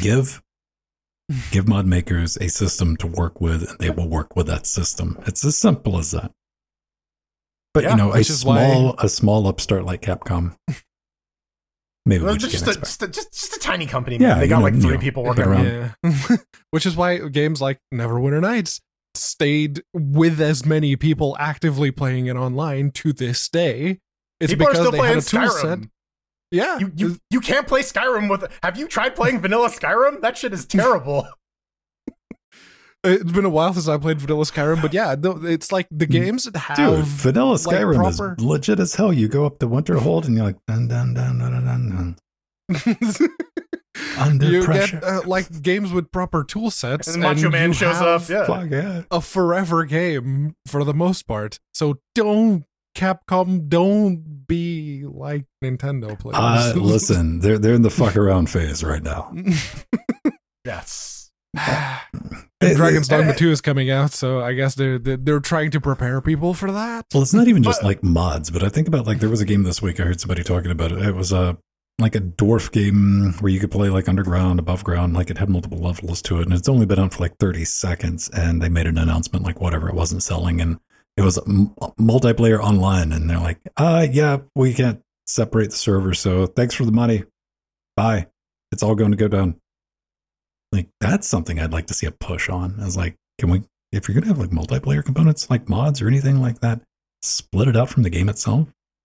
Give mod makers a system to work with, and they will work with that system. It's as simple as that. But a small upstart like Capcom, maybe just a tiny company. Yeah, they got like 3 people working around. Yeah. Which is why games like Neverwinter Nights stayed with as many people actively playing it online to this day. It's people because are still they playing had a tool Skyrim. set. Yeah, you can't play Skyrim with. Have you tried playing vanilla Skyrim? That shit is terrible. It's been a while since I played vanilla Skyrim, but yeah, it's like the games that have vanilla Skyrim is legit as hell. You go up the Winterhold and you're like dun dun dun dun dun dun. Under you pressure. Get like games with proper tool sets, and Macho Man shows up. Yeah, a forever game for the most part. So Capcom, don't be like Nintendo, please. Listen, they're in the fuck around phase right now. Yes. Dragon's Dogma 2 is coming out, so I guess they're trying to prepare people for that. Well, it's not even just like mods, but I think about like there was a game this week I heard somebody talking about it. It was like a dwarf game where you could play like underground, above ground, like it had multiple levels to it, and it's only been out for like 30 seconds, and they made an announcement like whatever, it wasn't selling, and it was multiplayer online, and they're like, yeah, we can't separate the servers, so thanks for the money. Bye. It's all going to go down. Like, that's something I'd like to see a push on. I was like, can we, if you're going to have like multiplayer components, like mods or anything like that, split it out from the game itself?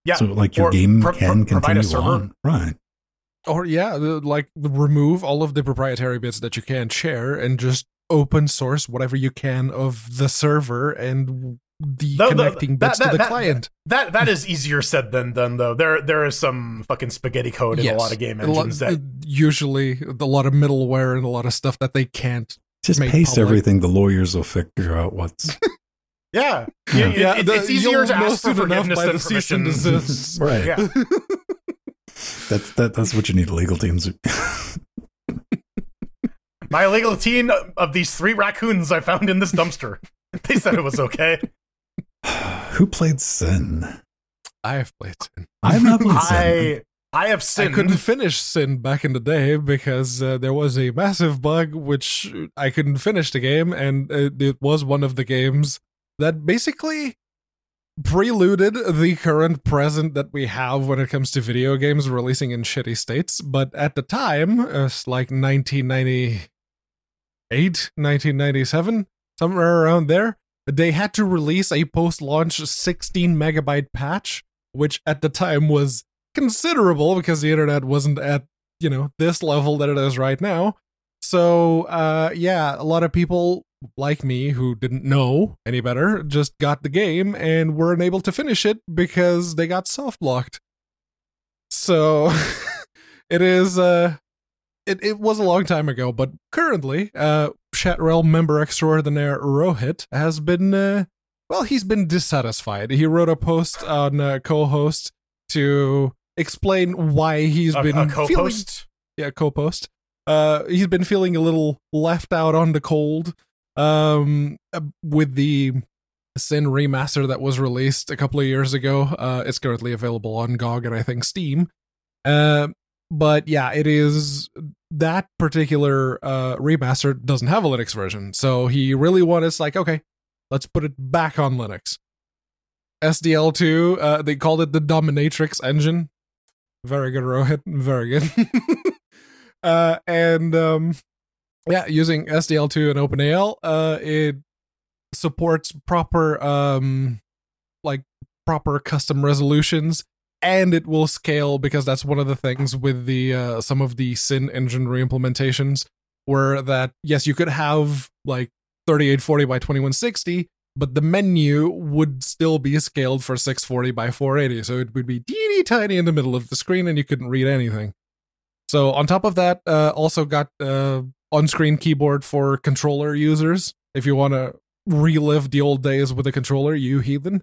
Yeah. So like your Or game can provide a continue server. on. Right. Or remove all of the proprietary bits that you can't share and just open source whatever you can of the server and the connecting bits to the client. That is easier said than done, though. There is some fucking spaghetti code in a lot of game engines. Usually a lot of middleware and a lot of stuff that they can't just make paste public. everything. The lawyers will figure out what's... Yeah. It's easier you'll to know ask for soon enough forgiveness by than the cease and permission. desist. Right. Yeah. That's what you need legal teams. My legal team of these 3 raccoons I found in this dumpster. They said it was okay. Who played Sin? I have played Sin. I've not played Sin. I have sinned. I couldn't finish Sin back in the day because there was a massive bug which I couldn't finish the game, and it was one of the games that basically preluded the current present that we have when it comes to video games releasing in shitty states. But at the time, it's like 1998, 1997, somewhere around there, they had to release a post-launch 16 megabyte patch, which at the time was considerable because the internet wasn't at, this level that it is right now. So, a lot of people like me who didn't know any better just got the game and weren't able to finish it because they got soft locked. So it is it was a long time ago, but currently Chatrel member extraordinaire Rohit has been he's been dissatisfied. He wrote a post on co-host to explain why he's been co-post. Co-post. He's been feeling a little left out on the cold with the Sin remaster that was released a couple of years ago. It's currently available on GOG and I think Steam. But yeah, it is that particular remaster doesn't have a Linux version. So he really wanted, it's like, okay, let's put it back on Linux. SDL2, they called it the Dominatrix engine. Very good, Rohit. Very good. Using SDL2 and OpenAL, it supports proper custom resolutions, and it will scale because that's one of the things with the some of the Sin engine reimplementations, where that yes, you could have like 3840 by 2160, but the menu would still be scaled for 640 by 480, so it would be teeny tiny in the middle of the screen, and you couldn't read anything. So on top of that, also got on-screen keyboard for controller users. If you want to relive the old days with a controller, you heathen.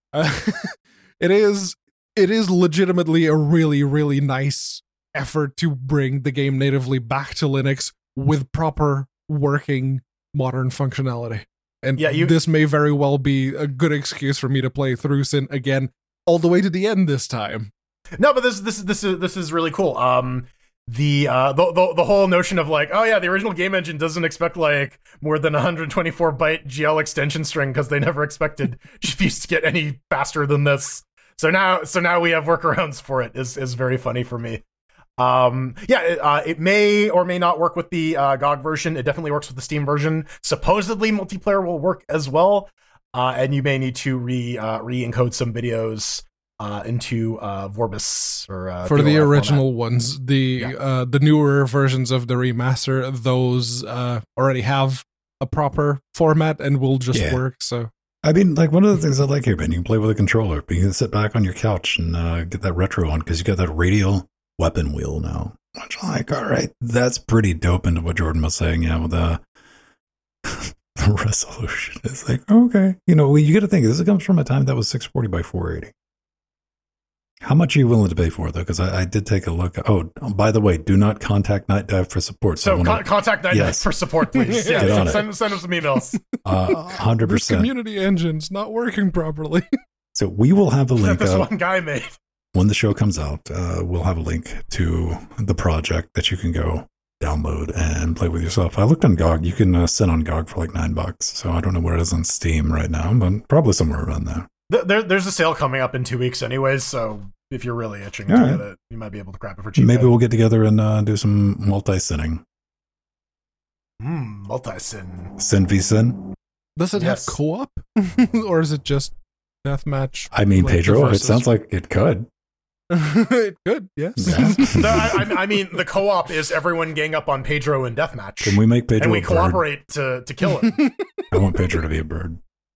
It is legitimately a really, really nice effort to bring the game natively back to Linux with proper working modern functionality. And this may very well be a good excuse for me to play through Sin again, all the way to the end this time. No, but this is really cool. The whole notion of like, oh yeah, the original game engine doesn't expect like more than 124 byte GL extension string because they never expected GPUs to get any faster than this. So now we have workarounds for it. Is very funny for me. It may or may not work with the GOG version. It definitely works with the Steam version. Supposedly multiplayer will work as well, and you may need to re-encode some videos into Vorbis or for the original format. ones. The newer versions of the remaster, those already have a proper format and will just work. So I mean, like one of the things I like here, Ben, you can play with a controller, but you can sit back on your couch and get that retro on because you got that radial weapon wheel now. Which I'm like, all right, that's pretty dope. Into what Jordan was saying, with the resolution. It's like, okay, you got to think this comes from a time that was 640 by 480. How much are you willing to pay for it, though? Because I did take a look. Oh, by the way, do not contact Night Dive for support. So contact Night Dive for support, please. Yeah, send us some emails. 100%. This community engine's not working properly. So we will have a link. This one guy made. When the show comes out, we'll have a link to the project that you can go download and play with yourself. I looked on GOG. You can sit on GOG for like $9. So I don't know where it is on Steam right now, but probably somewhere around there. There's a sale coming up in 2 weeks anyways, so if you're really itching to get it, you might be able to grab it for cheap. Maybe we'll get together and do some multi-sinning. Multi-sin. Sin v Sin? Does it have co-op? Or is it just deathmatch. I mean, like the Pedro, it versus. sounds like it could. It could, yes. Yeah. No, I mean, the co-op is everyone gang up on Pedro in deathmatch. Can we make Pedro and we a bird? cooperate to kill him. I want Pedro to be a bird.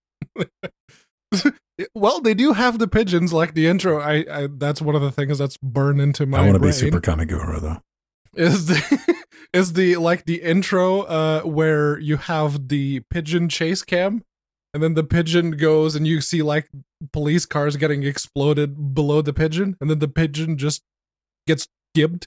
Well, they do have the pigeons, like the intro. I that's one of the things that's burned into my I want to brain. be Super Kamigura, though. Is the like the intro where you have the pigeon chase cam, and then the pigeon goes and you see like police cars getting exploded below the pigeon, and then the pigeon just gets gibbed.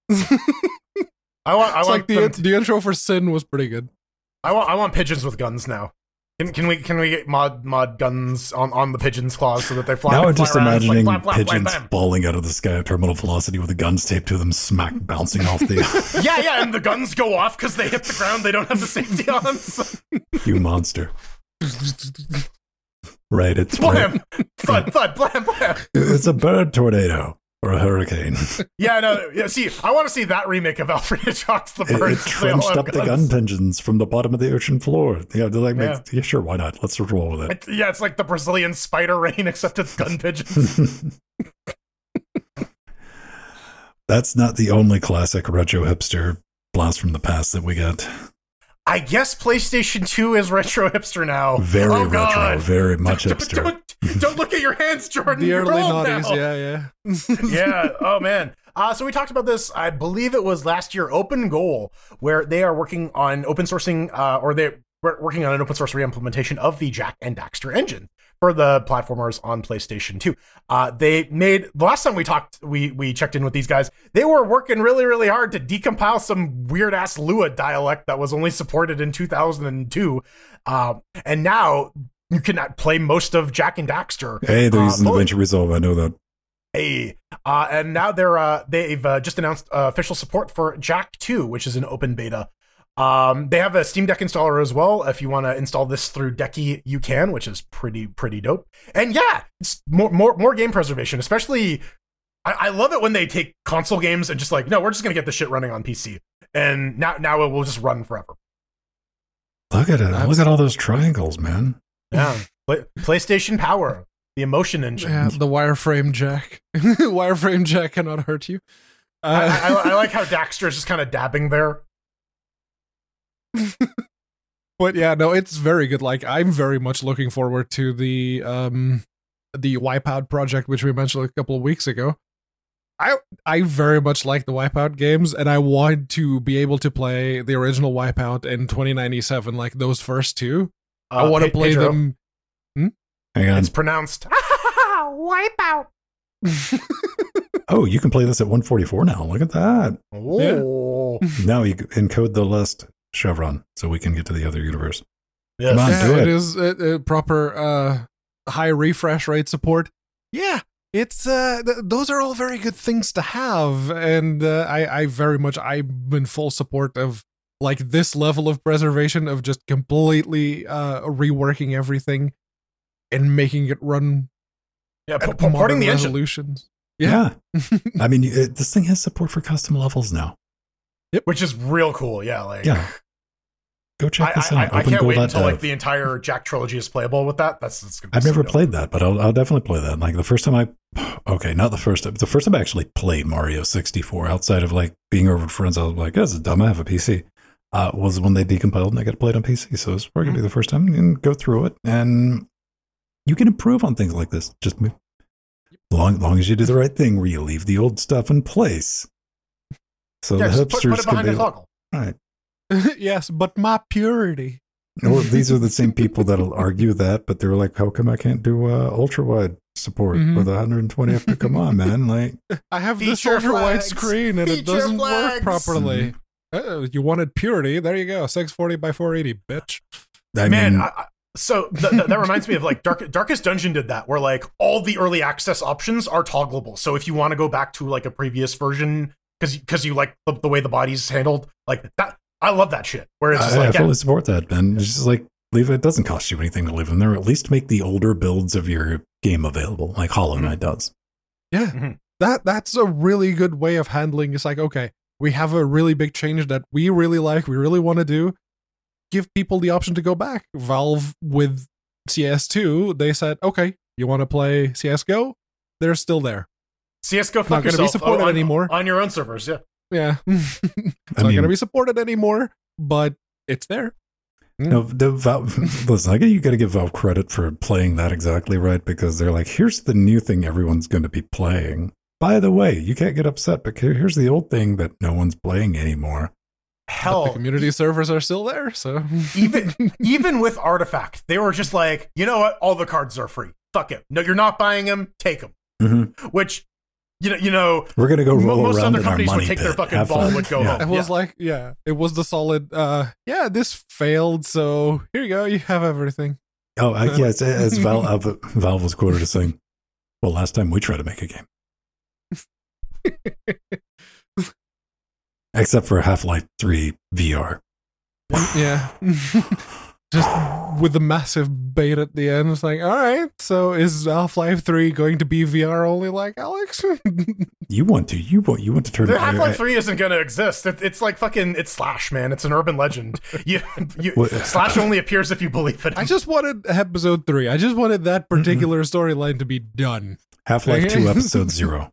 I want like them the intro for Sin was pretty good. I want pigeons with guns now. Can we get mod guns on the pigeons' claws so that they fly? Now I'm fly just around, it's imagining like, flap, flap, pigeons blam, blam. falling out of the sky at terminal velocity with the guns taped to them, smack bouncing off the. Yeah, and the guns go off because they hit the ground. They don't have the safety on. So. You monster. Right, it's Blam, thud, thud, blam, blam. It's a bird tornado or a hurricane. Yeah, no, yeah. See, I want to see that remake of Alfred Hitchcock's The It Birds. They all trenched have up the gun guns. pigeons from the bottom of the ocean floor. Yeah, they're like, Yeah. yeah, sure, why not? Let's roll with it. Yeah, it's like the Brazilian spider rain, except it's gun pigeons. That's not the only classic retro hipster blast from the past that we got. I guess PlayStation 2 is retro hipster now. Very Oh, retro, God. very much hipster. Don't look at your hands, Jordan. The You're early old noughties, now. yeah. Yeah. Oh man. So we talked about this. I believe it was last year. Open Goal, where they are working on open sourcing, or they're working on an open source reimplementation of the Jak and Daxter engine for the platformers on PlayStation 2. They made the last time we talked, we checked in with these guys. They were working really, really hard to decompile some weird ass Lua dialect that was only supported in 2002, and now you can play most of Jak and Daxter. Hey, they're using fully. Adventure Resolve. I know that. Hey, and now they've just announced official support for Jak 2, which is an open beta. They have a Steam Deck installer as well. If you want to install this through Decky, you can, which is pretty dope. And yeah, it's more game preservation. Especially, I love it when they take console games and just like, no, we're just gonna get this shit running on PC, and now it will just run forever. Look at it. Look at all those triangles, man. Yeah, PlayStation Power, the emotion engine. Yeah, the wireframe jack. Wireframe jack cannot hurt you. I like how Daxter is just kind of dabbing there. But yeah, no, it's very good. Like, I'm very much looking forward to the Wipeout project, which we mentioned a couple of weeks ago. I very much like the Wipeout games, and I want to be able to play the original Wipeout in 2097, like those first two. I want to play Pedro, them. Hang on. It's pronounced Wipeout. Oh, you can play this at 144 now. Look at that. Oh, Now you encode the last chevron so we can get to the other universe. yes. Come on. Yeah, do it. it is proper high refresh rate support. Yeah, it's those are all very good things to have, and I very much I'm in full support of like this level of preservation of just completely reworking everything and making it run Yeah, at porting modern the engine. resolutions. Yeah. I mean, this thing has support for custom levels now. Which is real cool. Yeah, like Yeah. Go check this out. I can't wait until OpenGoal.dev. like the entire Jak trilogy is playable with that. That's gonna be I've so never dope. played that, but I'll definitely play that. Like the first time not the first time. The first time I actually played Mario 64 outside of like being over with friends, I was like, this is dumb. I have a PC. Was when they decompiled and I got to play it on PC. So it's probably going to be the first time and go through it. And you can improve on things like this. Just long as you do the right thing where you leave the old stuff in place. So Yeah, the just put hipsters it can behind be a toggle. right. Yes, but my purity. Well, these are the same people that'll argue that, but they're like, how come I can't do ultra wide support with 120 FP? Come on, man. Like, I have this Feature ultra wide flags. screen and it Feature doesn't work flags. properly. You wanted purity? There you go. 640 by 480, bitch. I Man, mean, so that reminds me of like Darkest Dungeon did that, where like all the early access options are toggleable. So if you want to go back to like a previous version because you like the way the body's handled, like that, I love that shit. Where it's just I like, fully support that, man. It's just like, leave it. It doesn't cost you anything to leave in there. At least make the older builds of your game available, like Hollow Knight does. Yeah, Mhm. that's a really good way of handling. It's like, okay, we have a really big change that we really like, we really want to do. Give people the option to go back. Valve with CS2, they said, okay, You want to play CS:GO? They're still there. CS:GO, fuck Not going to be yourself. supported anymore. On your own servers, yeah. Yeah. It's not going to be supported anymore, but it's there. No, listen, you got to give Valve credit for playing that exactly right, because they're like, here's the new thing everyone's going to be playing. By the way, you can't get upset, but here's the old thing that no one's playing anymore. Hell, but the community servers are still there, so even with Artifact, they were just like, you know what? All the cards are free. Fuck it. No, you're not buying them. Take them. Mm-hmm. Which, you know, we're gonna go roll most around other in our companies money would take pit. their fucking ball and would go home. it was it was the solid. This failed, so here you go. You have everything. Oh, yes. As Valve was quoted as saying, "Well, last time we tried to make a game." Except for Half-Life 3 VR. Yeah. Just with the massive bait at the end. It's like, all right, so is Half-Life 3 going to be VR only, like Alex? You want to turn the Half-Life 3 isn't going to exist. It's like fucking, it's Slash, man. It's an urban legend. Slash only appears if you believe it. I just wanted episode 3. I just wanted that particular storyline to be done. Half-Life 2 episode 0.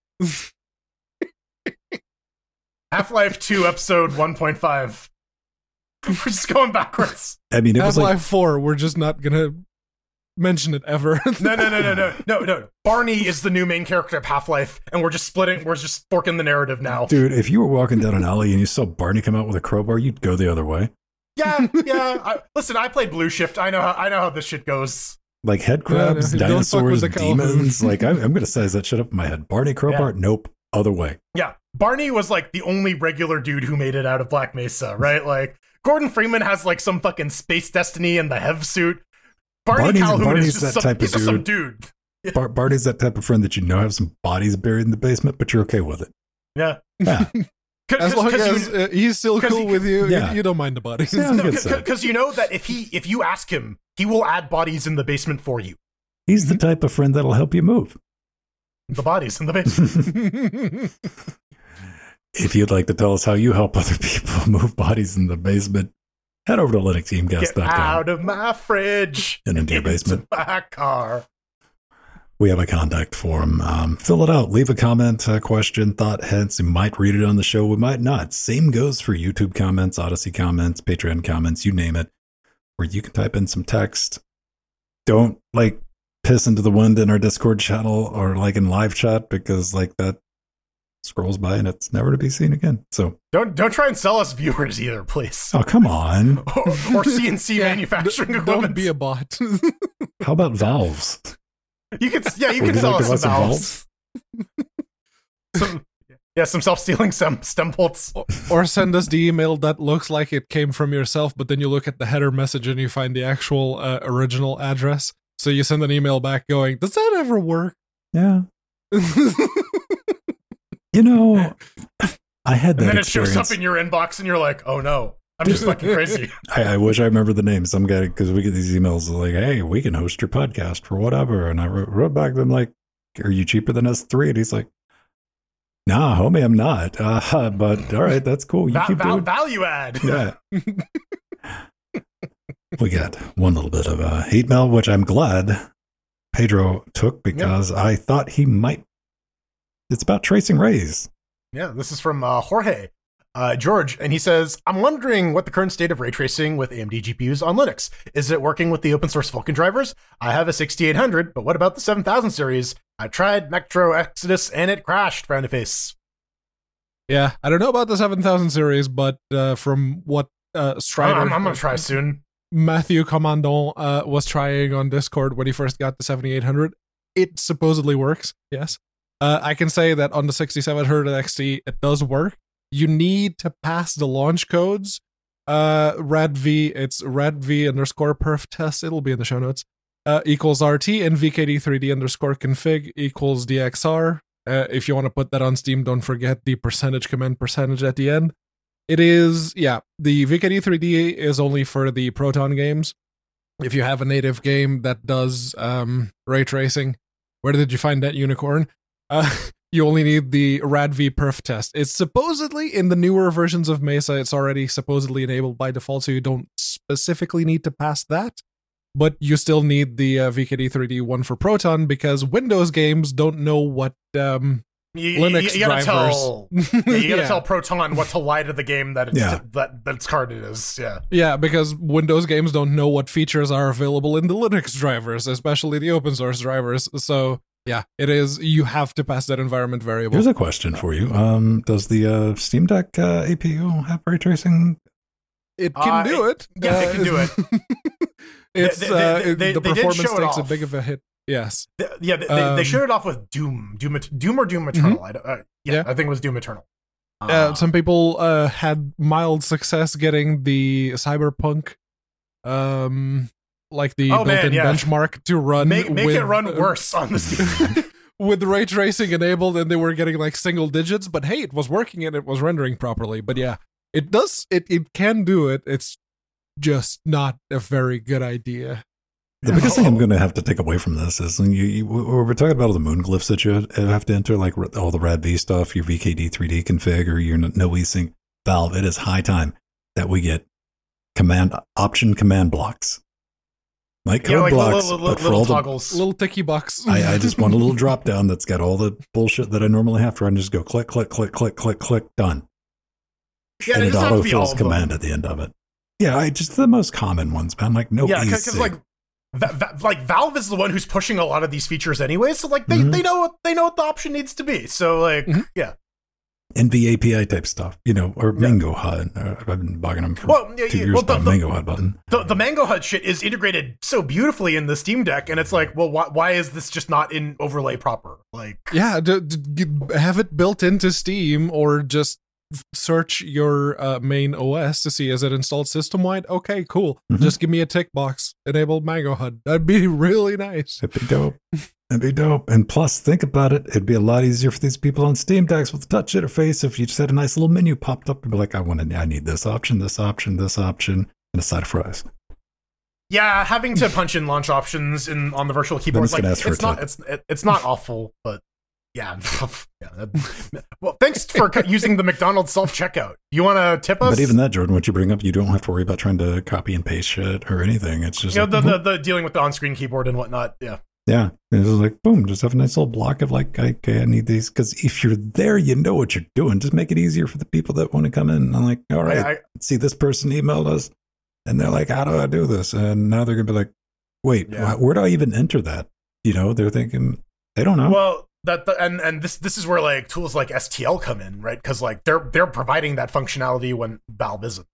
Half-Life 2 episode 1.5. We're just going backwards. I mean, it was Half-Life 4, we're just not going to mention it ever. No. Barney is the new main character of Half-Life, and we're just forking the narrative now. Dude, if you were walking down an alley and you saw Barney come out with a crowbar, you'd go the other way. Yeah. Listen, I played Blue Shift. I know how this shit goes. Like head crabs, dinosaurs, demons. Like I'm going to size that shit up in my head. Barney crowbar, nope, other way. Yeah, Barney was like the only regular dude who made it out of Black Mesa, right? Like Gordon Freeman has like some fucking space destiny in the Hev suit. Barney Calhoun is just some dude. Barney's that type of friend that have some bodies buried in the basement, but you're okay with it. Yeah. As long as he's still cool with you, you don't mind the bodies. Because you know that if you ask him, he will add bodies in the basement for you. He's the type of friend that'll help you move. The bodies in the basement. If you'd like to tell us how you help other people move bodies in the basement, head over to linuxgamecast.com. Get out of my fridge and into your basement. My car. We have a contact form. Fill it out. Leave a comment, a question, thought, hence. We might read it on the show. We might not. Same goes for YouTube comments, Odyssey comments, Patreon comments, you name it, where you can type in some text. Don't piss into the wind in our Discord channel or in live chat, because that scrolls by and it's never to be seen again. So don't try and sell us viewers either, please. Oh, come on. or CNC manufacturing equipment. Don't be a bot. How about valves? You can sell us some valves. Some self-stealing stem bolts. Or send us the email that looks like it came from yourself, but then you look at the header message and you find the actual original address. So you send an email back going, does that ever work? Yeah. I had that. And then experience. It shows up in your inbox and you're like, oh no, I'm just fucking crazy. I wish I remember the name. Some guy, because we get these emails like, hey, we can host your podcast for whatever. And I wrote back to him like, are you cheaper than S3? And he's like, nah, homie, I'm not. But all right, that's cool. You keep doing value add. Yeah. We got one little bit of hate mail, which I'm glad Pedro took, because I thought he might. It's about tracing rays. Yeah, this is from Jorge George, and he says, I'm wondering what the current state of ray tracing with AMD GPUs on Linux. Is it working with the open source Vulkan drivers? I have a 6800, but what about the 7000 series? I tried Metro Exodus and it crashed, frown face. Yeah, I don't know about the 7000 series, but from what Strider... I'm going to try soon. Matthew Commandant was trying on Discord when he first got the 7800. It supposedly works, yes. I can say that on the 6700 XT, it does work. You need to pass the launch codes. RADV, it's RADV_perf test. It'll be in the show notes. Equals RT and VKD3D_config equals DXR. If you want to put that on Steam, don't forget the % percentage at the end. It is, the VKD3D is only for the Proton games. If you have a native game that does ray tracing, where did you find that unicorn? You only need the RADV perf test. It's supposedly in the newer versions of Mesa, it's already supposedly enabled by default, so you don't specifically need to pass that. but you still need the VKD 3D one for Proton because Windows games don't know what Linux you gotta drivers. you gotta tell Proton what to lie to the game that its carded is. Yeah, because Windows games don't know what features are available in the Linux drivers, especially the open source drivers. So yeah, it is. You have to pass that environment variable. Here's a question for you. Does the Steam Deck APU have ray tracing? It can do it. Yeah, it can do it. The performance takes a big of a hit. Yes. They showed it off with Doom or Doom Eternal. Mm-hmm. I think it was Doom Eternal. Some people had mild success getting the Cyberpunk, like the built-in benchmark to run. Make it run worse on the Steam. With ray tracing enabled, and they were getting like single digits. But hey, it was working and it was rendering properly. But yeah, it does. It can do it. It's just not a very good idea. The biggest thing I'm going to have to take away from this is we're talking about all the moon glyphs that you have to enter, like all the RADV stuff, your VKD 3D config, or your no eSync. Valve, it is high time that we get option command blocks. Like code blocks, but for all toggles. Little ticky box. I just want a little drop down that's got all the bullshit that I normally have to run. Just go click, click, click, click, click, click, done. Yeah, and it autofills command at the end of it. Yeah, just the most common ones, man. Like no eSync. Because like Valve is the one who's pushing a lot of these features anyway, so like they know what the option needs to be. So like NV API type stuff, or Mango HUD. I've been bugging them for 2 years about the Mango HUD button. The Mango HUD shit is integrated so beautifully in the Steam Deck, and it's like, well, why is this just not in overlay proper? Like, yeah, have it built into Steam, or just search your main OS to see is it installed system wide. Okay, cool. Just give me a tick box, enable Mango HUD. That'd be really nice. It'd be dope. And plus, think about it. It'd be a lot easier for these people on Steam Decks with the touch interface if you just had a nice little menu popped up and be like, I need this option, this option, this option, and a side of fries. Yeah, having to punch in launch options on the virtual keyboard, it's not awful, but yeah. Well, thanks for using the McDonald's self-checkout. You want to tip us? But even that, Jordan, what you bring up, you don't have to worry about trying to copy and paste shit or anything. It's just the dealing with the on-screen keyboard and whatnot. Yeah. It's like, boom, just have a nice little block of like, okay, I need these. Because if you're there, you know what you're doing. Just make it easier for the people that want to come in. I'm like, all right, see, this person emailed us, and they're like, how do I do this? And now they're going to be like, wait, where do I even enter that? They're thinking, they don't know. Well, this is where like tools like STL come in, right? Because like they're providing that functionality when Valve isn't.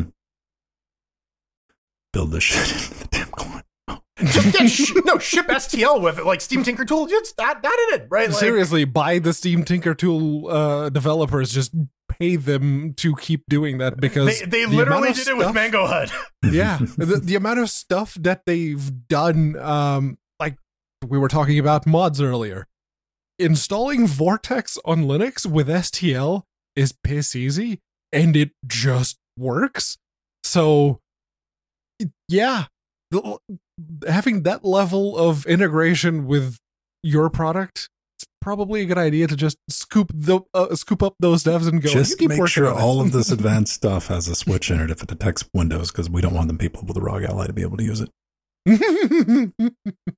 Build this shit into the damn client. Ship STL with it, like Steam Tinker Tool. Just add it in, right? Like, seriously, buy the Steam Tinker Tool developers. Just pay them to keep doing that because they literally did it with Mango HUD. Yeah, the amount of stuff that they've done, like we were talking about mods earlier. Installing Vortex on Linux with STL is piss easy, and it just works. So, yeah, having that level of integration with your product, it's probably a good idea to just scoop up those devs and go. Just keep make sure all of of this advanced stuff has a switch in it if it detects Windows, because we don't want them people with a ROG Ally to be able to use it.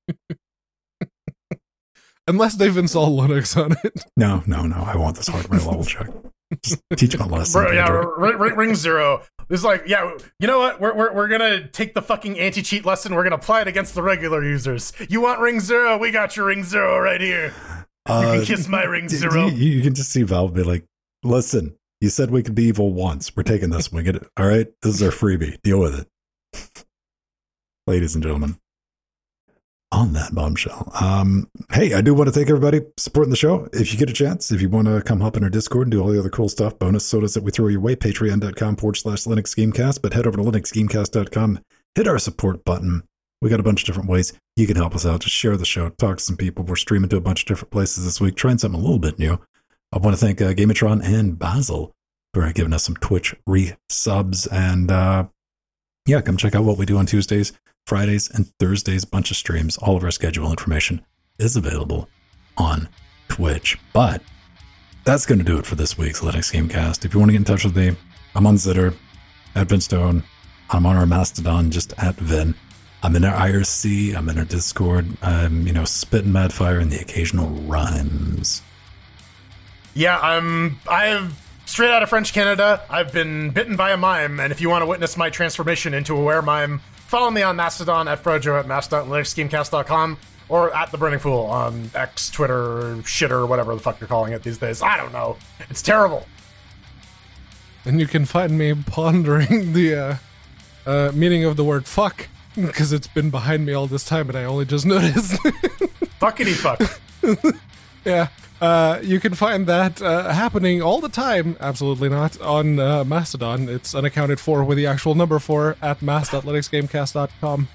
Unless they've installed Linux on it. No. I want this hardware level check. Just teach them a lesson. Ring Zero. It's like, you know what? We're gonna take the fucking anti-cheat lesson. We're gonna apply it against the regular users. You want Ring Zero? We got your Ring Zero right here. You can kiss my Ring Zero. You can just see Valve be like, listen, you said we could be evil once. We're taking this one. Get it? All right, this is our freebie. Deal with it, ladies and gentlemen. On that bombshell. Hey, I do want to thank everybody supporting the show. If you get a chance, if you want to come hop in our Discord and do all the other cool stuff, bonus sodas that we throw your way, patreon.com/Linux Gamecast, but head over to linuxgamecast.com, hit our support button. We got a bunch of different ways you can help us out. Just share the show, talk to some people. We're streaming to a bunch of different places this week, trying something a little bit new. I want to thank Gametron and Basil for giving us some Twitch resubs. And come check out what we do on Tuesdays, Fridays, and Thursdays. Bunch of streams. All of our schedule information is available on Twitch. But that's going to do it for this week's Linux Gamecast. If you want to get in touch with me, I'm on Zitter, at Vinstone. I'm on our Mastodon, just at Vin. I'm in our IRC. I'm in our Discord. I'm, spitting mad fire and the occasional rhymes. Yeah, I've straight out of French Canada. I've been bitten by a mime, and if you want to witness my transformation into a were-mime, follow me on Mastodon at Frojo at mass.linuxgamecast.com or at The Burning Fool on X, Twitter, shitter, whatever the fuck you're calling it these days. I don't know. It's terrible. And you can find me pondering the meaning of the word fuck, because it's been behind me all this time and I only just noticed. Fuckity fuck. Yeah. You can find that happening all the time, absolutely not, on Mastodon. It's unaccounted for with the actual number 4 at mass.linuxgamecast.com.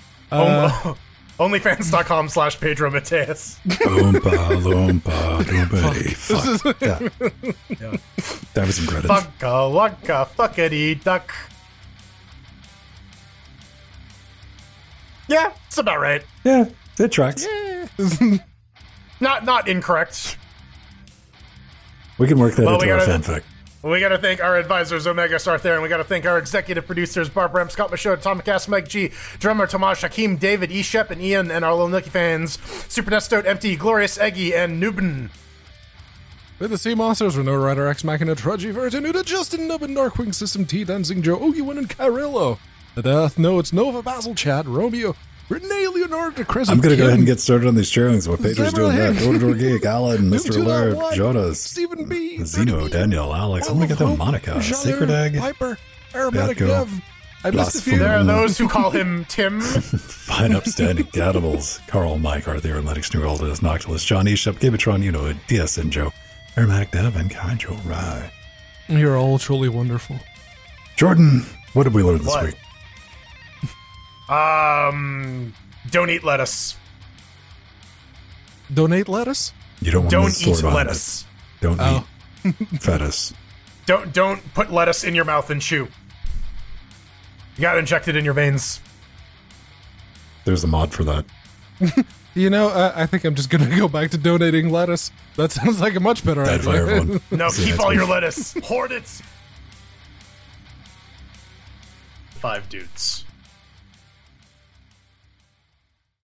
Onlyfans.com/Pedro Mateus. Oompa loompa doobity fuck. Yeah. That was some credits. Fucka waka fuckity duck. Yeah, it's about right. Yeah, it tracks. Yeah. Not incorrect. We can work that Well, into we our gotta- fanfic. We got to thank our advisors, Omega Sarther, and we got to thank our executive producers, Barbara M. Scott Michaud, Tomcast, Mike G, drummer Tomasz, Hakeem, David, Eshep, and Ian, and our little Nookie fans, Super Nestote, Empty, Glorious Eggy, and Nubin. With the Sea Monsters, Renault Rider, X Machina, Trudgy, Vertinuda, Justin, Nubbin, Darkwing System, T, Dancing Joe, Ogi1, and Kyrillo. The Death Notes, Nova, Basil, Chad, Romeo, Renee, Leonardo, Chris, I'm going to go Kim, ahead and get started on these showings while Pedro's doing that. Zebra Door Geek, Alan, Mr. Alert, Jonas, Stephen B, Zeno, Daniel, Alex. I'm going to get them Monica, Sacred Egg, Piper, Aromatic Batco, Dev. I missed a few. There are those who call him Tim. Fine Upstanding Cannibals, Carl, Mike, Arthur, Lennox, New Oldest, Noctilus, John Eshep, Gabatron, DSN Joe, Aromatic Dev, and Kaijo Rai. You're all truly wonderful. Jordan, what did we learn this What? week? Don't eat lettuce. Donate lettuce? You don't want Don't to store eat behind lettuce. it. Don't Oh. eat fetus. Don't put lettuce in your mouth and chew. You gotta inject it in your veins. There's a mod for that. I think I'm just gonna go back to donating lettuce. That sounds like a much better Bad idea. fire, everyone. No, See you keep next all week. your lettuce. Hoard it. 5 dudes.